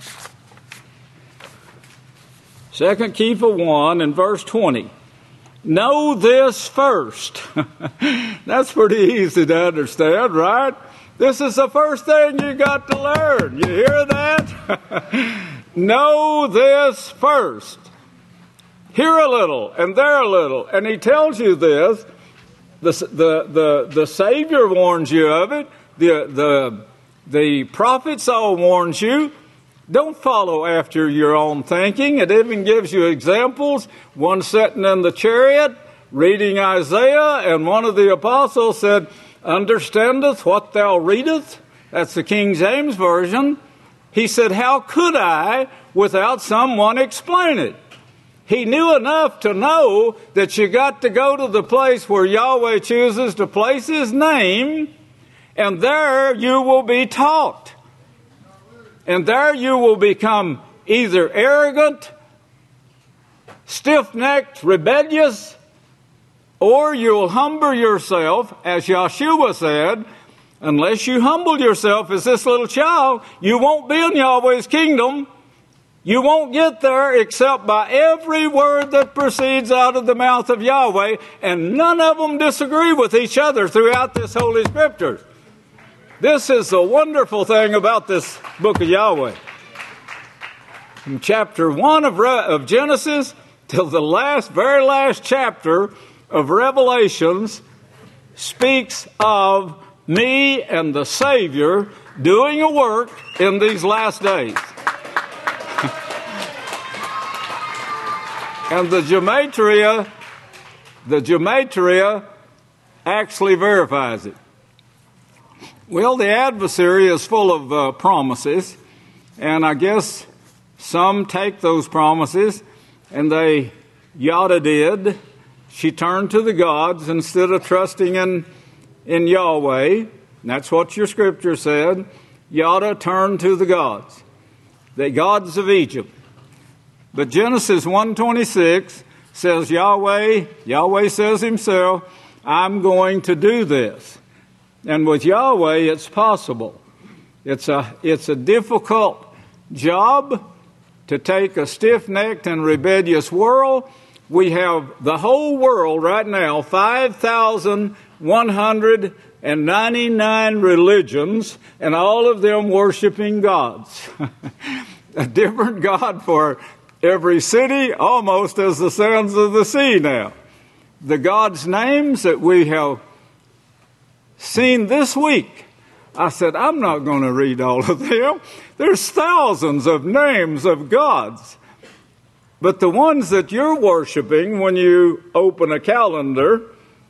Second Kefa one and verse twenty. Know this first. That's pretty easy to understand, right? This is the first thing you got to learn. You hear that? Know this first. Here a little and there a little. And he tells you this. The, the, the, the Savior warns you of it. The, the, the prophets all warns you. Don't follow after your own thinking. It even gives you examples. One sitting in the chariot, reading Isaiah, and one of the apostles said, understandeth what thou readest? That's the King James Version. He said, how could I without someone explain it? He knew enough to know that you got to go to the place where Yahweh chooses to place His name, and there you will be taught. And there you will become either arrogant, stiff-necked, rebellious, or you'll humble yourself, as Yeshua said, unless you humble yourself as this little child, you won't be in Yahweh's kingdom. You won't get there except by every word that proceeds out of the mouth of Yahweh, and none of them disagree with each other throughout this Holy Scriptures. This is the wonderful thing about this book of Yahweh. From chapter one of, Re- of Genesis till the last, very last chapter of Revelations speaks of me and the Savior doing a work in these last days. And the Gematria, the Gematria actually verifies it. Well, the adversary is full of uh, promises. And I guess some take those promises, and they yada did. She turned to the gods instead of trusting in, in Yahweh. And that's what your scripture said. Yada turned to the gods, the gods of Egypt. But Genesis one twenty-six says Yahweh, Yahweh says himself, I'm going to do this. And with Yahweh, it's possible. It's a, it's a difficult job to take a stiff-necked and rebellious world. We have the whole world right now, five thousand one hundred ninety-nine religions, and all of them worshiping gods. A different God for every city, almost as the sands of the sea now. The God's names that we have seen this week, I said, I'm not going to read all of them. There's thousands of names of gods. But the ones that you're worshiping when you open a calendar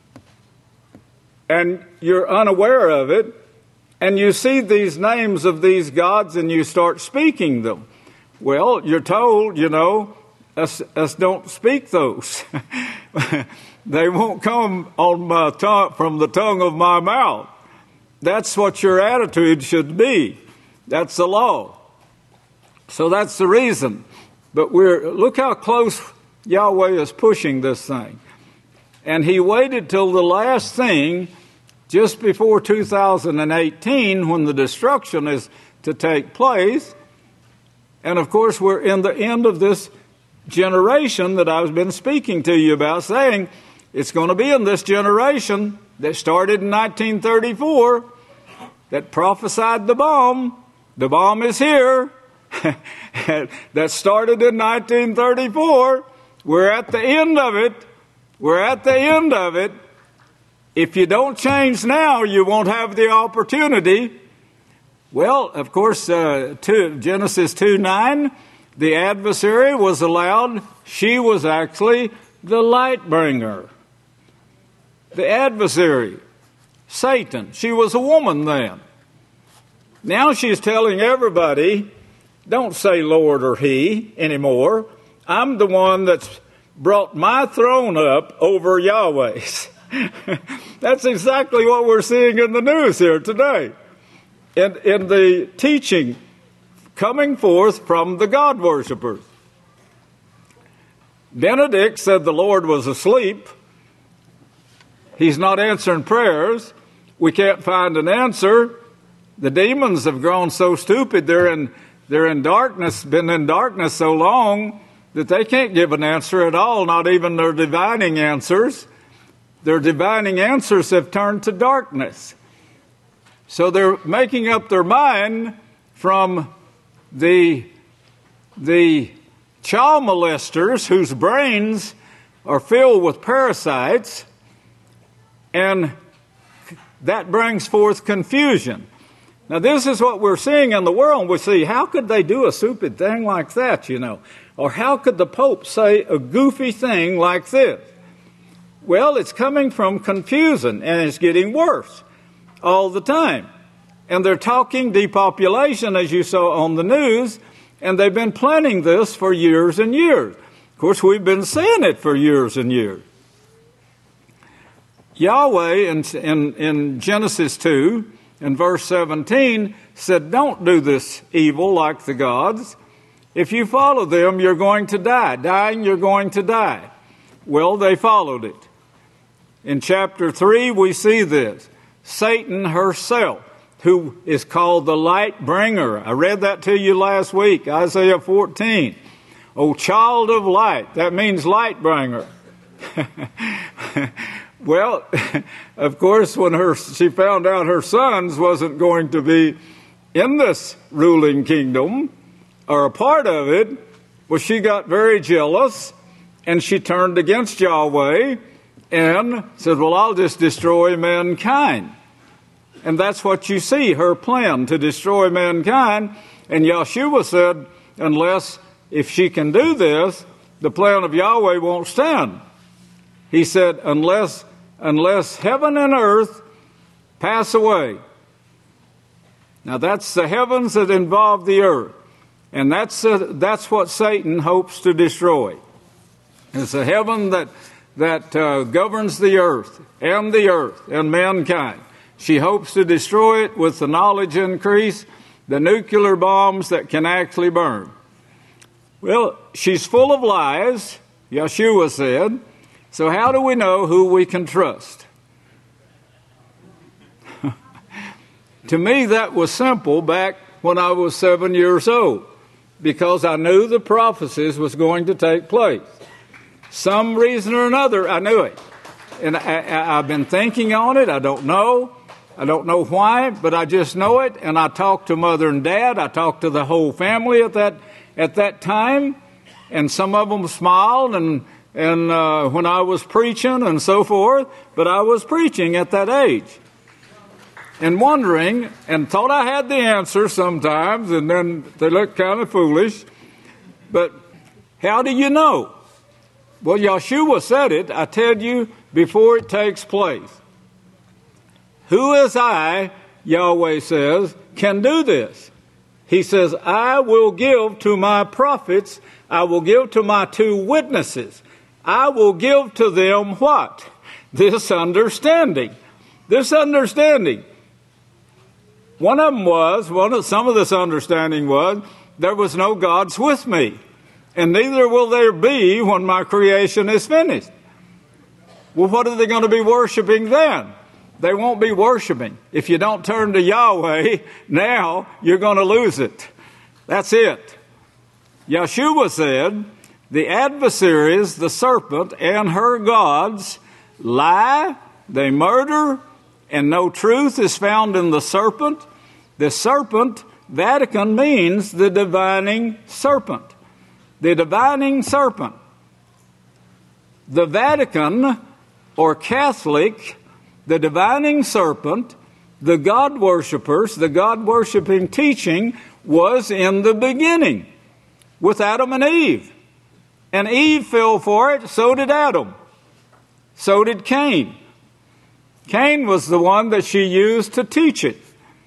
and you're unaware of it, and you see these names of these gods and you start speaking them, well, you're told, you know, us, us don't speak those. They won't come on my tongue, from the tongue of my mouth. That's what your attitude should be. That's the law. So that's the reason. But we're look how close Yahweh is pushing this thing. And he waited till the last thing, just before two thousand eighteen, when the destruction is to take place. And of course, we're in the end of this generation that I've been speaking to you about, saying it's going to be in this generation that started in nineteen thirty-four, that prophesied the bomb. The bomb is here. That started in nineteen thirty-four. We're at the end of it. We're at the end of it. If you don't change now, you won't have the opportunity. Well, of course, uh, two, Genesis two nine, the adversary was allowed. She was actually the light bringer. The adversary, Satan, she was a woman then. Now she's telling everybody, don't say Lord or He anymore. I'm the one that's brought my throne up over Yahweh's. That's exactly what we're seeing in the news here today. In, in the teaching coming forth from the God worshipers. Benedict said the Lord was asleep. He's not answering prayers. We can't find an answer. The demons have grown so stupid, they're in, they're in darkness, been in darkness so long that they can't give an answer at all, not even their divining answers. Their divining answers have turned to darkness. So they're making up their mind from the, the child molesters whose brains are filled with parasites, and that brings forth confusion. Now, this is what we're seeing in the world. We see, how could they do a stupid thing like that, you know? Or how could the Pope say a goofy thing like this? Well, it's coming from confusion, and it's getting worse all the time. And they're talking depopulation, as you saw on the news, and they've been planning this for years and years. Of course, we've been saying it for years and years. Yahweh in, in, in Genesis two, in verse seventeen, said, don't do this evil like the gods. If you follow them, you're going to die. Dying, you're going to die. Well, they followed it. In chapter three, we see this. Satan herself, who is called the light bringer. I read that to you last week, Isaiah fourteen. O child of light, that means light bringer. Well, of course, when her she found out her sons wasn't going to be in this ruling kingdom or a part of it, well, she got very jealous and she turned against Yahweh and said, well, I'll just destroy mankind. And that's what you see, her plan to destroy mankind. And Yeshua said, unless, if she can do this, the plan of Yahweh won't stand. He said, unless, unless heaven and earth pass away. Now that's the heavens that involve the earth. And that's, uh, that's what Satan hopes to destroy. It's a heaven that, that uh, governs the earth and the earth and mankind. She hopes to destroy it with the knowledge increase, the nuclear bombs that can actually burn. Well, she's full of lies, Yeshua said. So how do we know who we can trust? To me, that was simple back when I was seven years old, because I knew the prophecies was going to take place. Some reason or another, I knew it. And I, I, I've been thinking on it. I don't know. I don't know why, but I just know it. And I talked to Mother and Dad. I talked to the whole family at that at that time. And some of them smiled and, and uh, when I was preaching and so forth. But I was preaching at that age. And wondering, and thought I had the answer sometimes, and then they looked kind of foolish. But how do you know? Well, Yeshua said it, I tell you, before it takes place. Who is I, Yahweh says, can do this? He says, I will give to my prophets, I will give to my two witnesses. I will give to them what? This understanding. This understanding. One of them was, one of, some of this understanding was, there was no gods with me, and neither will there be when my creation is finished. Well, what are they going to be worshiping then? They won't be worshiping. If you don't turn to Yahweh, now you're going to lose it. That's it. Yeshua said, the adversaries, the serpent, and her gods lie, they murder, and no truth is found in the serpent. The serpent, Vatican, means the divining serpent. The divining serpent. The Vatican, or Catholic, the divining serpent, the God worshippers, the God worshiping teaching was in the beginning with Adam and Eve. And Eve fell for it, so did Adam. So did Cain. Cain was the one that she used to teach it.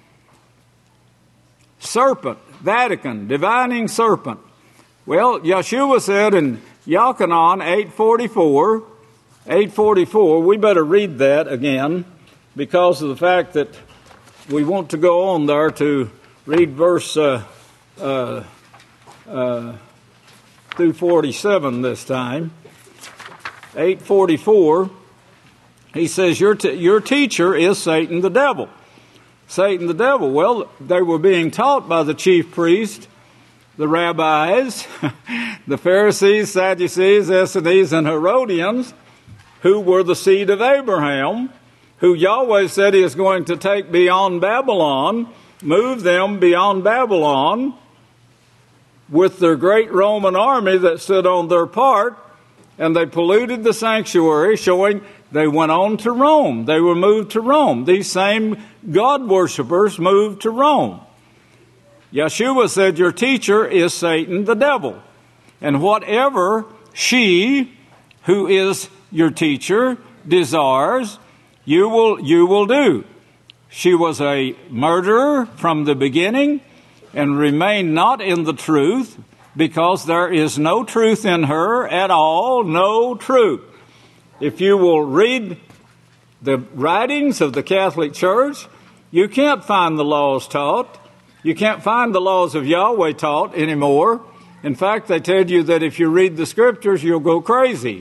Serpent, Vatican, divining serpent. Well, Yeshua said in Yochanan eight forty-four, eight forty-four, we better read that again because of the fact that we want to go on there to read verse uh, uh, uh, through forty-seven this time. eight forty-four, he says, your, t- your teacher is Satan the devil. Satan the devil. Well, they were being taught by the chief priest, the rabbis, the Pharisees, Sadducees, Essenes, and Herodians, who were the seed of Abraham, who Yahweh said he is going to take beyond Babylon, move them beyond Babylon with their great Roman army that stood on their part, and they polluted the sanctuary, showing they went on to Rome. They were moved to Rome. These same God worshippers moved to Rome. Yeshua said, your teacher is Satan the devil. And whatever she, who is your teacher, desires, you will, you will do. She was a murderer from the beginning and remained not in the truth, because there is no truth in her at all, no truth. If you will read the writings of the Catholic Church, you can't find the laws taught. You can't find the laws of Yahweh taught anymore. In fact, they tell you that if you read the scriptures, you'll go crazy.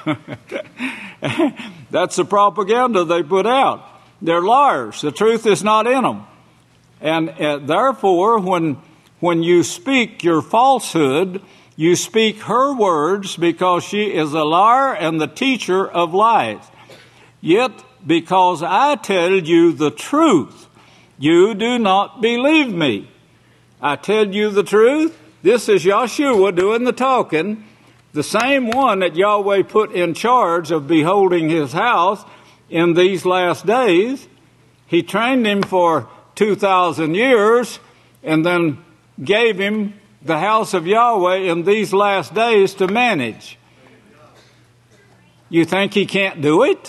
That's the propaganda they put out. They're liars. The truth is not in them. And uh, therefore, when when you speak your falsehood, you speak her words, because she is a liar and the teacher of lies. Yet, because I tell you the truth, you do not believe me. I tell you the truth. This is Yeshua doing the talking, the same one that Yahweh put in charge of beholding his house in these last days. He trained him for two thousand years and then gave him the house of Yahweh in these last days to manage. You think he can't do it?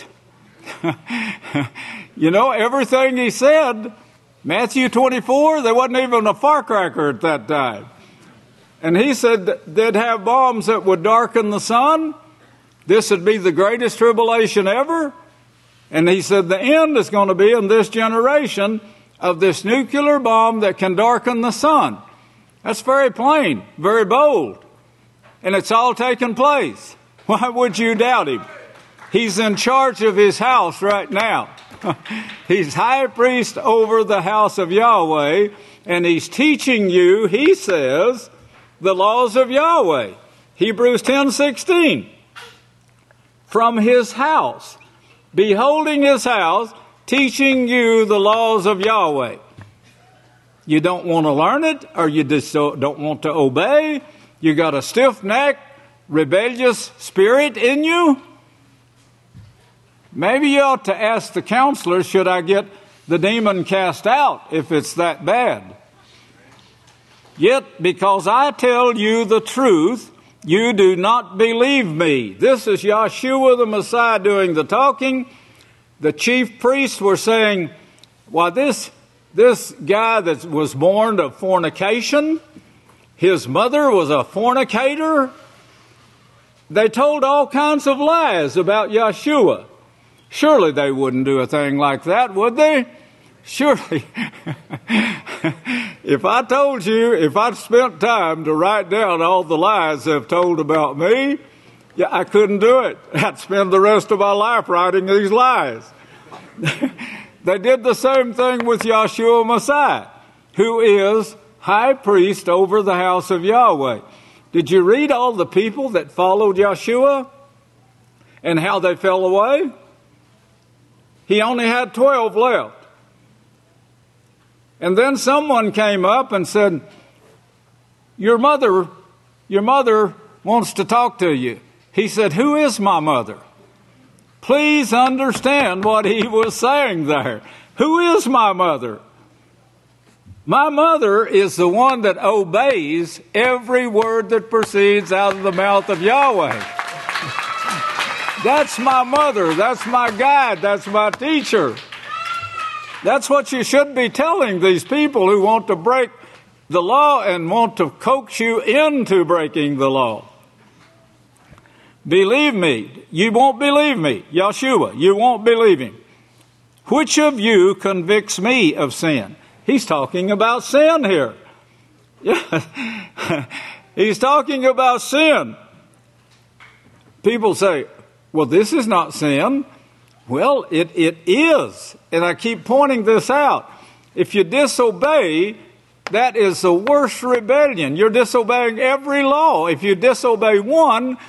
You know, everything he said, Matthew twenty-four, there wasn't even a firecracker at that time. And he said that they'd have bombs that would darken the sun. This would be the greatest tribulation ever. And he said the end is going to be in this generation of this nuclear bomb that can darken the sun. That's very plain, very bold. And it's all taken place. Why would you doubt him? He's in charge of his house right now. He's high priest over the house of Yahweh, and he's teaching you, he says, the laws of Yahweh. Hebrews ten sixteen. From his house, beholding his house, teaching you the laws of Yahweh. You don't want to learn it, or you just don't want to obey. You got a stiff-necked, rebellious spirit in you. Maybe you ought to ask the counselor, should I get the demon cast out if it's that bad? Yet, because I tell you the truth, you do not believe me. This is Yeshua the Messiah doing the talking. The chief priests were saying, well, this, this guy that was born of fornication, his mother was a fornicator. They told all kinds of lies about Yeshua. Surely they wouldn't do a thing like that, would they? Surely. If I told you, if I'd spent time to write down all the lies they've told about me, yeah, I couldn't do it. I'd spend the rest of my life writing these lies. They did the same thing with Yeshua Messiah, who is high priest over the house of Yahweh. Did you read all the people that followed Yeshua and how they fell away? He only had twelve left. And then someone came up and said, your mother, your mother wants to talk to you. He said, who is my mother? Please understand what he was saying there. Who is my mother? My mother is the one that obeys every word that proceeds out of the mouth of Yahweh. That's my mother. That's my guide. That's my teacher. That's what you should be telling these people who want to break the law and want to coax you into breaking the law. Believe me. You won't believe me. Yeshua, you won't believe him. Which of you convicts me of sin? He's talking about sin here. Yeah. He's talking about sin. People say, well, this is not sin. Well, it, it is. And I keep pointing this out. If you disobey, that is the worst rebellion. You're disobeying every law. If you disobey one,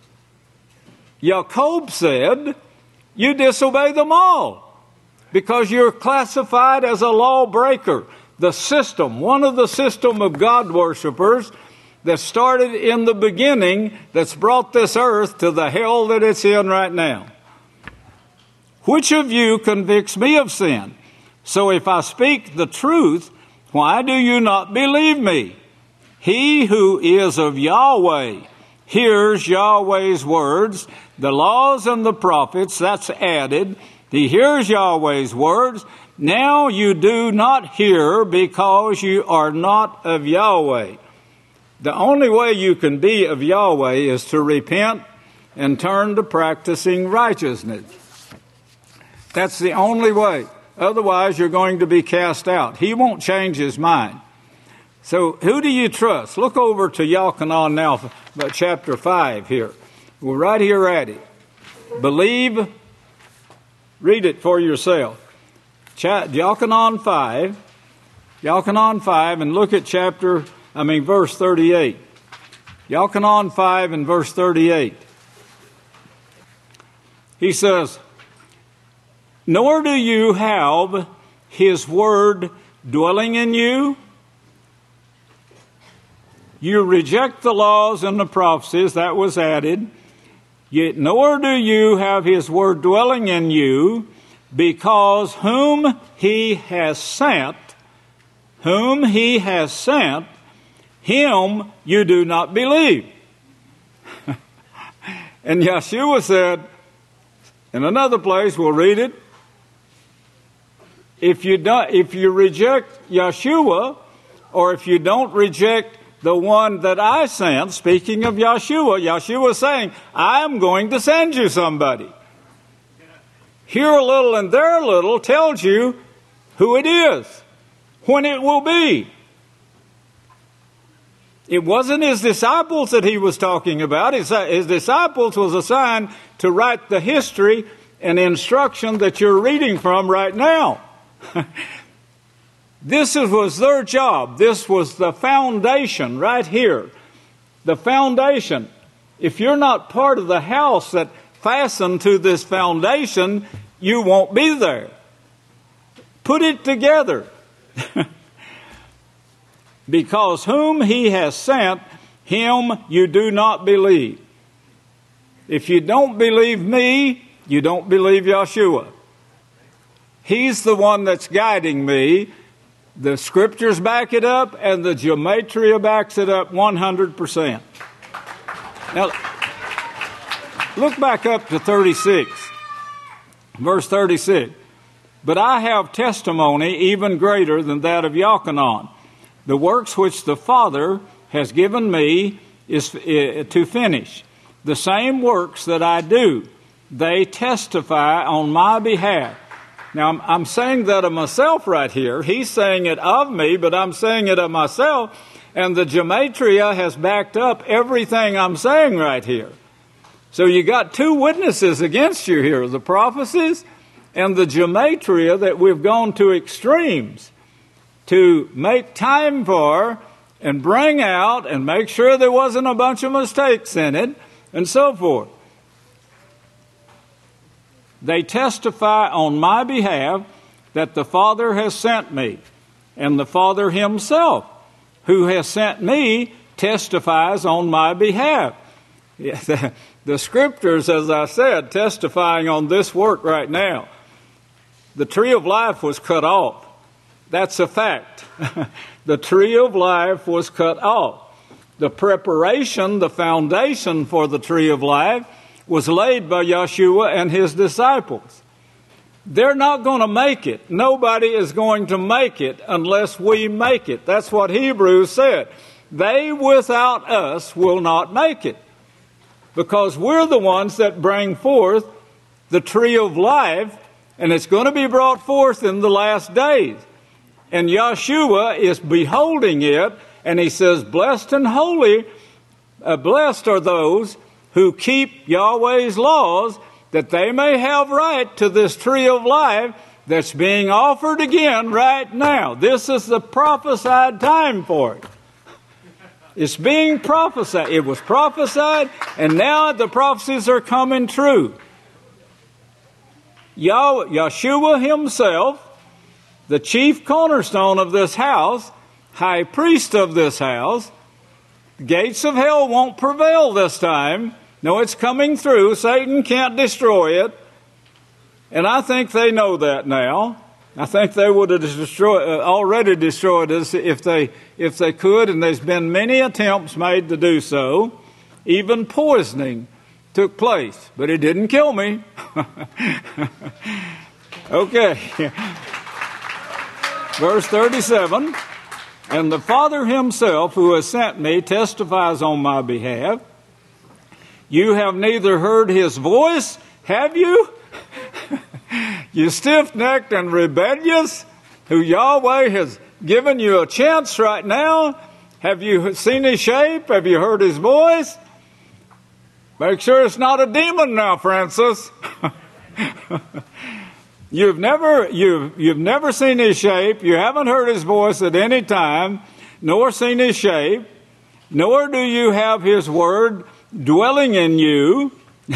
Jacob said, you disobey them all. Because you're classified as a lawbreaker. The system, one of the system of God worshipers that started in the beginning, that's brought this earth to the hell that it's in right now. Which of you convicts me of sin? So if I speak the truth, why do you not believe me? He who is of Yahweh hears Yahweh's words, the laws and the prophets, that's added. He hears Yahweh's words. Now you do not hear because you are not of Yahweh. The only way you can be of Yahweh is to repent and turn to practicing righteousness. That's the only way. Otherwise, you're going to be cast out. He won't change his mind. So who do you trust? Look over to Yochanan now, chapter five here. We're right here at it. Believe. Read it for yourself. Yochanan five. Yochanan five, and look at chapter, I mean verse thirty-eight. Yochanan five and verse thirty-eight. He says, nor do you have his word dwelling in you. You reject the laws and the prophecies, that was added. Yet nor do you have his word dwelling in you, because whom he has sent, whom he has sent, him you do not believe. And Yeshua said, in another place, we'll read it, if you don't, if you reject Yeshua, or if you don't reject the one that I sent, speaking of Yeshua, Yeshua saying, I am going to send you somebody. Here a little and there a little tells you who it is, when it will be. It wasn't his disciples that he was talking about. His, his disciples was assigned to write the history and instruction that you're reading from right now. This was their job. This was the foundation right here. The foundation. If you're not part of the house that fastened to this foundation, you won't be there. Put it together. Because whom he has sent, him you do not believe. If you don't believe me, you don't believe Yeshua. He's the one that's guiding me. The scriptures back it up, and the gematria backs it up one hundred percent. Now, look back up to thirty-six. Verse thirty-six. But I have testimony even greater than that of Yochanan. The works which the Father has given me is uh, to finish. The same works that I do, they testify on my behalf. Now, I'm, I'm saying that of myself right here. He's saying it of me, but I'm saying it of myself. And the gematria has backed up everything I'm saying right here. So you got two witnesses against you here, the prophecies and the gematria, that we've gone to extremes to make time for and bring out and make sure there wasn't a bunch of mistakes in it and so forth. They testify on my behalf that the Father has sent me, and the Father himself, who has sent me, testifies on my behalf. The, the scriptures, as I said, testifying on this work right now. The tree of life was cut off. That's a fact. The tree of life was cut off. The preparation, the foundation for the tree of life was laid by Yeshua and his disciples. They're not going to make it. Nobody is going to make it unless we make it. That's what Hebrews said. They without us will not make it. Because we're the ones that bring forth the tree of life, and it's going to be brought forth in the last days. And Yeshua is beholding it, and he says, blessed and holy, uh, blessed are those who keep Yahweh's laws, that they may have right to this tree of life that's being offered again right now. This is the prophesied time for it. It's being prophesied. It was prophesied, and now the prophecies are coming true. Yah- Yeshua himself, the chief cornerstone of this house, high priest of this house, the gates of hell won't prevail this time. No, it's coming through. Satan can't destroy it. And I think they know that now. I think they would have destroyed, uh, already destroyed us if they, if they could, and there's been many attempts made to do so. Even poisoning took place, but it didn't kill me. Okay. Verse thirty-seven, and the Father himself who has sent me testifies on my behalf. You have neither heard his voice, have you? You stiff-necked and rebellious, who Yahweh has given you a chance right now. Have you seen his shape? Have you heard his voice? Make sure it's not a demon now, Francis. You've never, you've, you've never seen his shape. You haven't heard his voice at any time, nor seen his shape, nor do you have his word dwelling in you,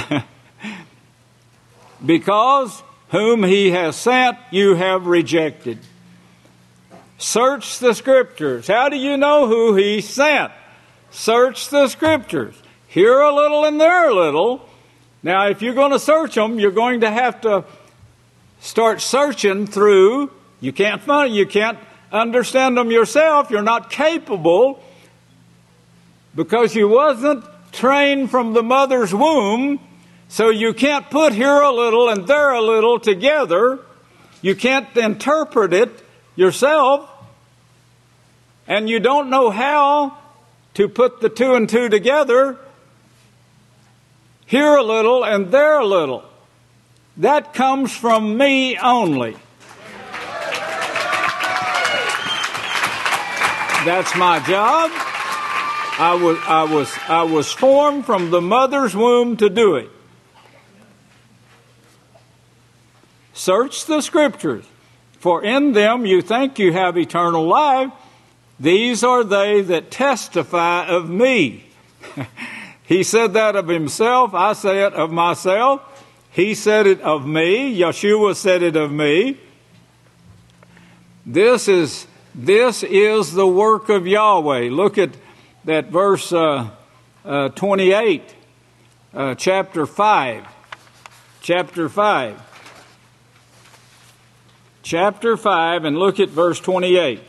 because whom he has sent you have rejected. Search the scriptures. How do you know who he sent? Search the scriptures. Here a little and there a little. Now, if you're going to search them, you're going to have to start searching through. You can't find, you can't understand them yourself. You're not capable because you wasn't trained from the mother's womb. So you can't put here a little and there a little together. You can't interpret it yourself. And you don't know how to put the two and two together, here a little and there a little. That comes from me only. That's my job. I was, I was, I was formed from the mother's womb to do it. Search the Scriptures, for in them you think you have eternal life. These are they that testify of me. He said that of himself. I say it of myself. He said it of me. Yeshua said it of me. This is, this is the work of Yahweh. Look at that verse uh, uh, twenty-eight, uh, chapter five. Chapter five. Chapter five, and look at verse twenty-eight.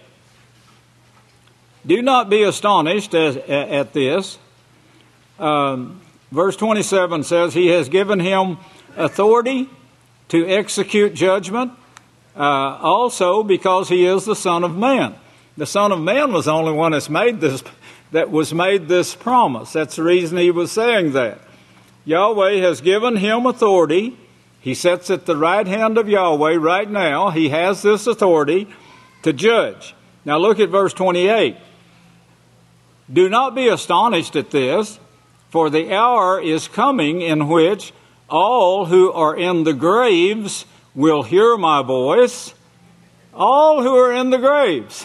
Do not be astonished as, at this. Um, verse twenty-seven says, He has given him authority to execute judgment, uh, also because he is the Son of Man. The Son of Man was the only one that's made this, that was made this promise. That's the reason he was saying that. Yahweh has given him authority. He sits at the right hand of Yahweh right now. He has this authority to judge. Now look at verse twenty-eight. Do not be astonished at this, for the hour is coming in which all who are in the graves will hear my voice. All who are in the graves.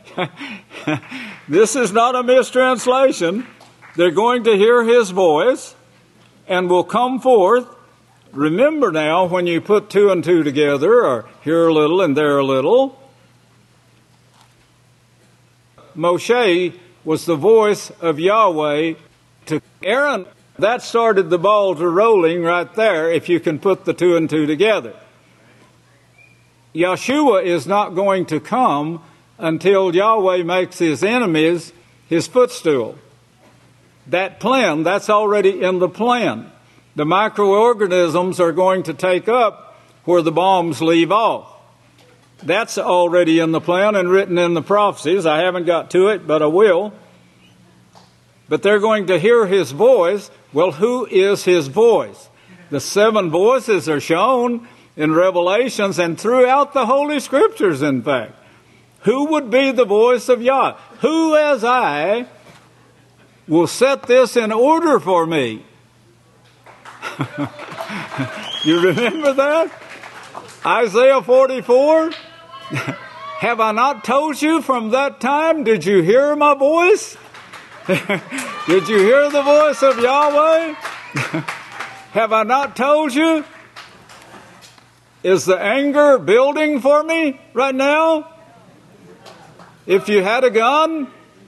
This is not a mistranslation. They're going to hear his voice and will come forth. Remember now, when you put two and two together, or here a little and there a little, Moshe was the voice of Yahweh to Aaron. That started the ball to rolling right there, if you can put the two and two together. Yeshua is not going to come until Yahweh makes his enemies his footstool. That plan, that's already in the plan. The microorganisms are going to take up where the bombs leave off. That's already in the plan and written in the prophecies. I haven't got to it, but I will. But they're going to hear his voice. Well, who is his voice? The seven voices are shown in Revelations and throughout the Holy Scriptures, in fact. Who would be the voice of Yah? Who as I will set this in order for me? You remember that? Isaiah forty-four? Have I not told you from that time? Did you hear my voice? Did you hear the voice of Yahweh? Have I not told you? Is the anger building for me right now? If you had a gun?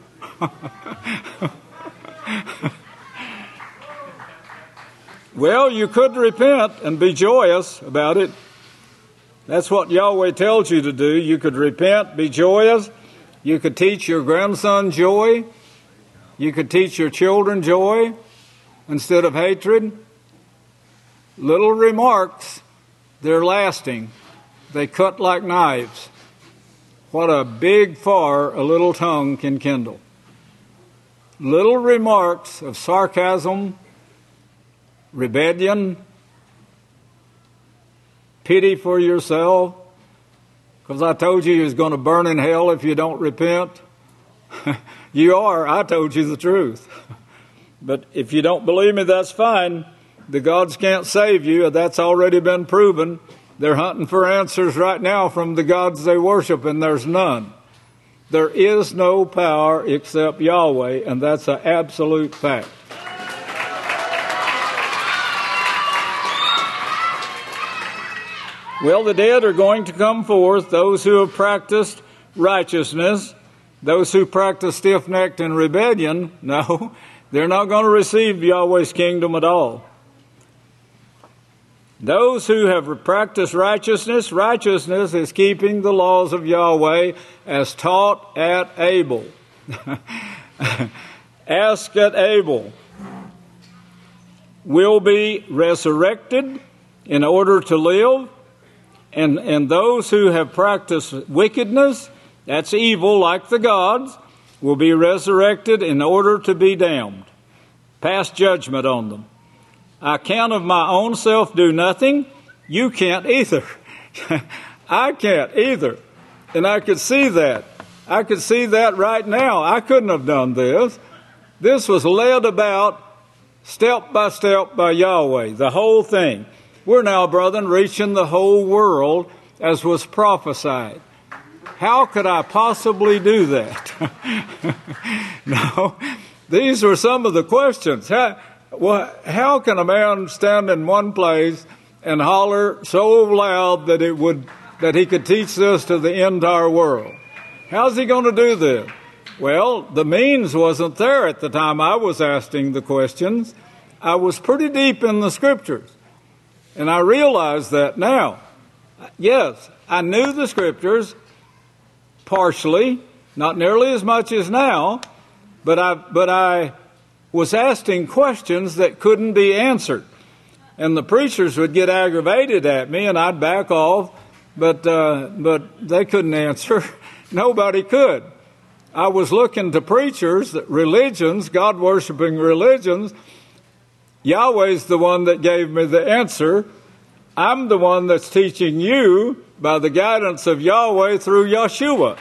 Well, you could repent and be joyous about it. That's what Yahweh tells you to do. You could repent, be joyous. You could teach your grandson joy. You could teach your children joy instead of hatred. Little remarks, they're lasting. They cut like knives. What a big fire a little tongue can kindle. Little remarks of sarcasm, rebellion, pity for yourself, because I told you you was going to burn in hell if you don't repent. You are. I told you the truth. But if you don't believe me, that's fine. The gods can't save you. That's already been proven. They're hunting for answers right now from the gods they worship, and there's none. There is no power except Yahweh, and that's an absolute fact. Well, the dead are going to come forth, those who have practiced righteousness. Those who practice stiff-necked and rebellion, no, they're not going to receive Yahweh's kingdom at all. Those who have practiced righteousness, righteousness is keeping the laws of Yahweh as taught at Abel. Ask at Abel. Will be resurrected in order to live. And, and those who have practiced wickedness, that's evil like the gods, will be resurrected in order to be damned. Pass judgment on them. I can of my own self do nothing. You can't either. I can't either. And I could see that. I could see that right now. I couldn't have done this. This was led about step by step by Yahweh, the whole thing. We're now, brethren, reaching the whole world as was prophesied. How could I possibly do that? No, these were some of the questions. How, well, how can a man stand in one place and holler so loud that it would that he could teach this to the entire world? How's he going to do this? Well, the means wasn't there at the time I was asking the questions. I was pretty deep in the Scriptures, and I realize that now. Yes, I knew the Scriptures partially, not nearly as much as now, but I but I was asking questions that couldn't be answered. And the preachers would get aggravated at me, and I'd back off, but uh, but they couldn't answer. Nobody could. I was looking to preachers, religions, God-worshiping religions. Yahweh's the one that gave me the answer. I'm the one that's teaching you by the guidance of Yahweh through Yeshua.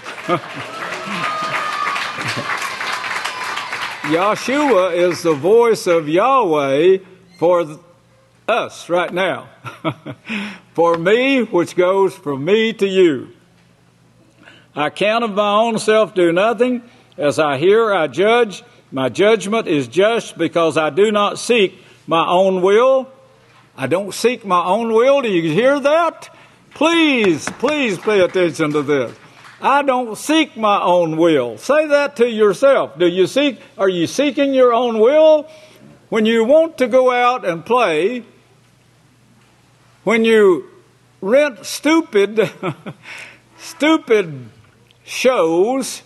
Yeshua is the voice of Yahweh for us right now. For me, which goes from me to you. I can of my own self do nothing. As I hear, I judge. My judgment is just because I do not seek my own will. I don't seek my own will. Do you hear that? Please, please pay attention to this. I don't seek my own will. Say that to yourself. Do you seek? Are you seeking your own will? When you want to go out and play, when you rent stupid, stupid shows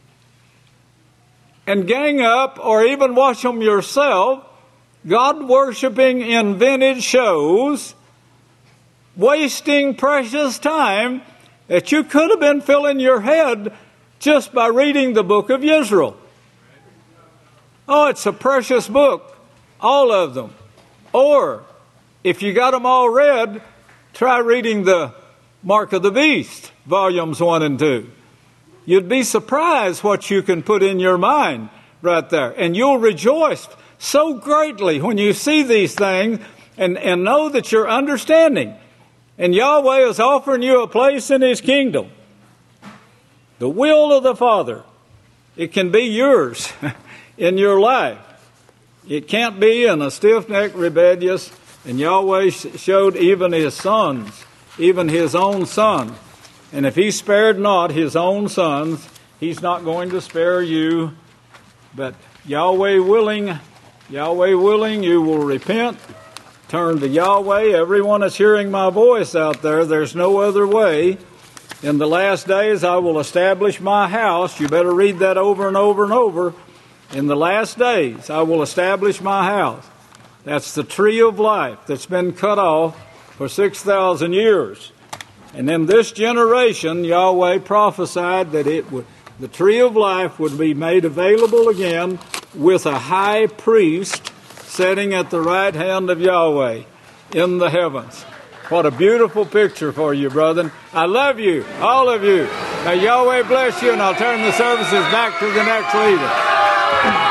and gang up or even watch them yourself, God-worshiping invented shows, wasting precious time that you could have been filling your head just by reading the book of Israel. Oh, it's a precious book, all of them. Or, if you got them all read, try reading the Mark of the Beast, volumes one and two. You'd be surprised what you can put in your mind right there. And you'll rejoice so greatly when you see these things and, and know that you're understanding. And Yahweh is offering you a place in His kingdom. The will of the Father. It can be yours in your life. It can't be in a stiff-necked, rebellious, and Yahweh showed even His sons, even His own Son. And if He spared not His own sons, He's not going to spare you. But Yahweh willing, Yahweh willing, you will repent, turn to Yahweh. Everyone that's hearing my voice out there, there's no other way. In the last days I will establish my house. You better read that over and over and over. In the last days I will establish my house. That's the tree of life that's been cut off for six thousand years. And in this generation, Yahweh prophesied that it would, the tree of life would be made available again with a high priest sitting at the right hand of Yahweh in the heavens. What a beautiful picture for you, brethren. I love you, all of you. May Yahweh bless you, and I'll turn the services back to the next leader.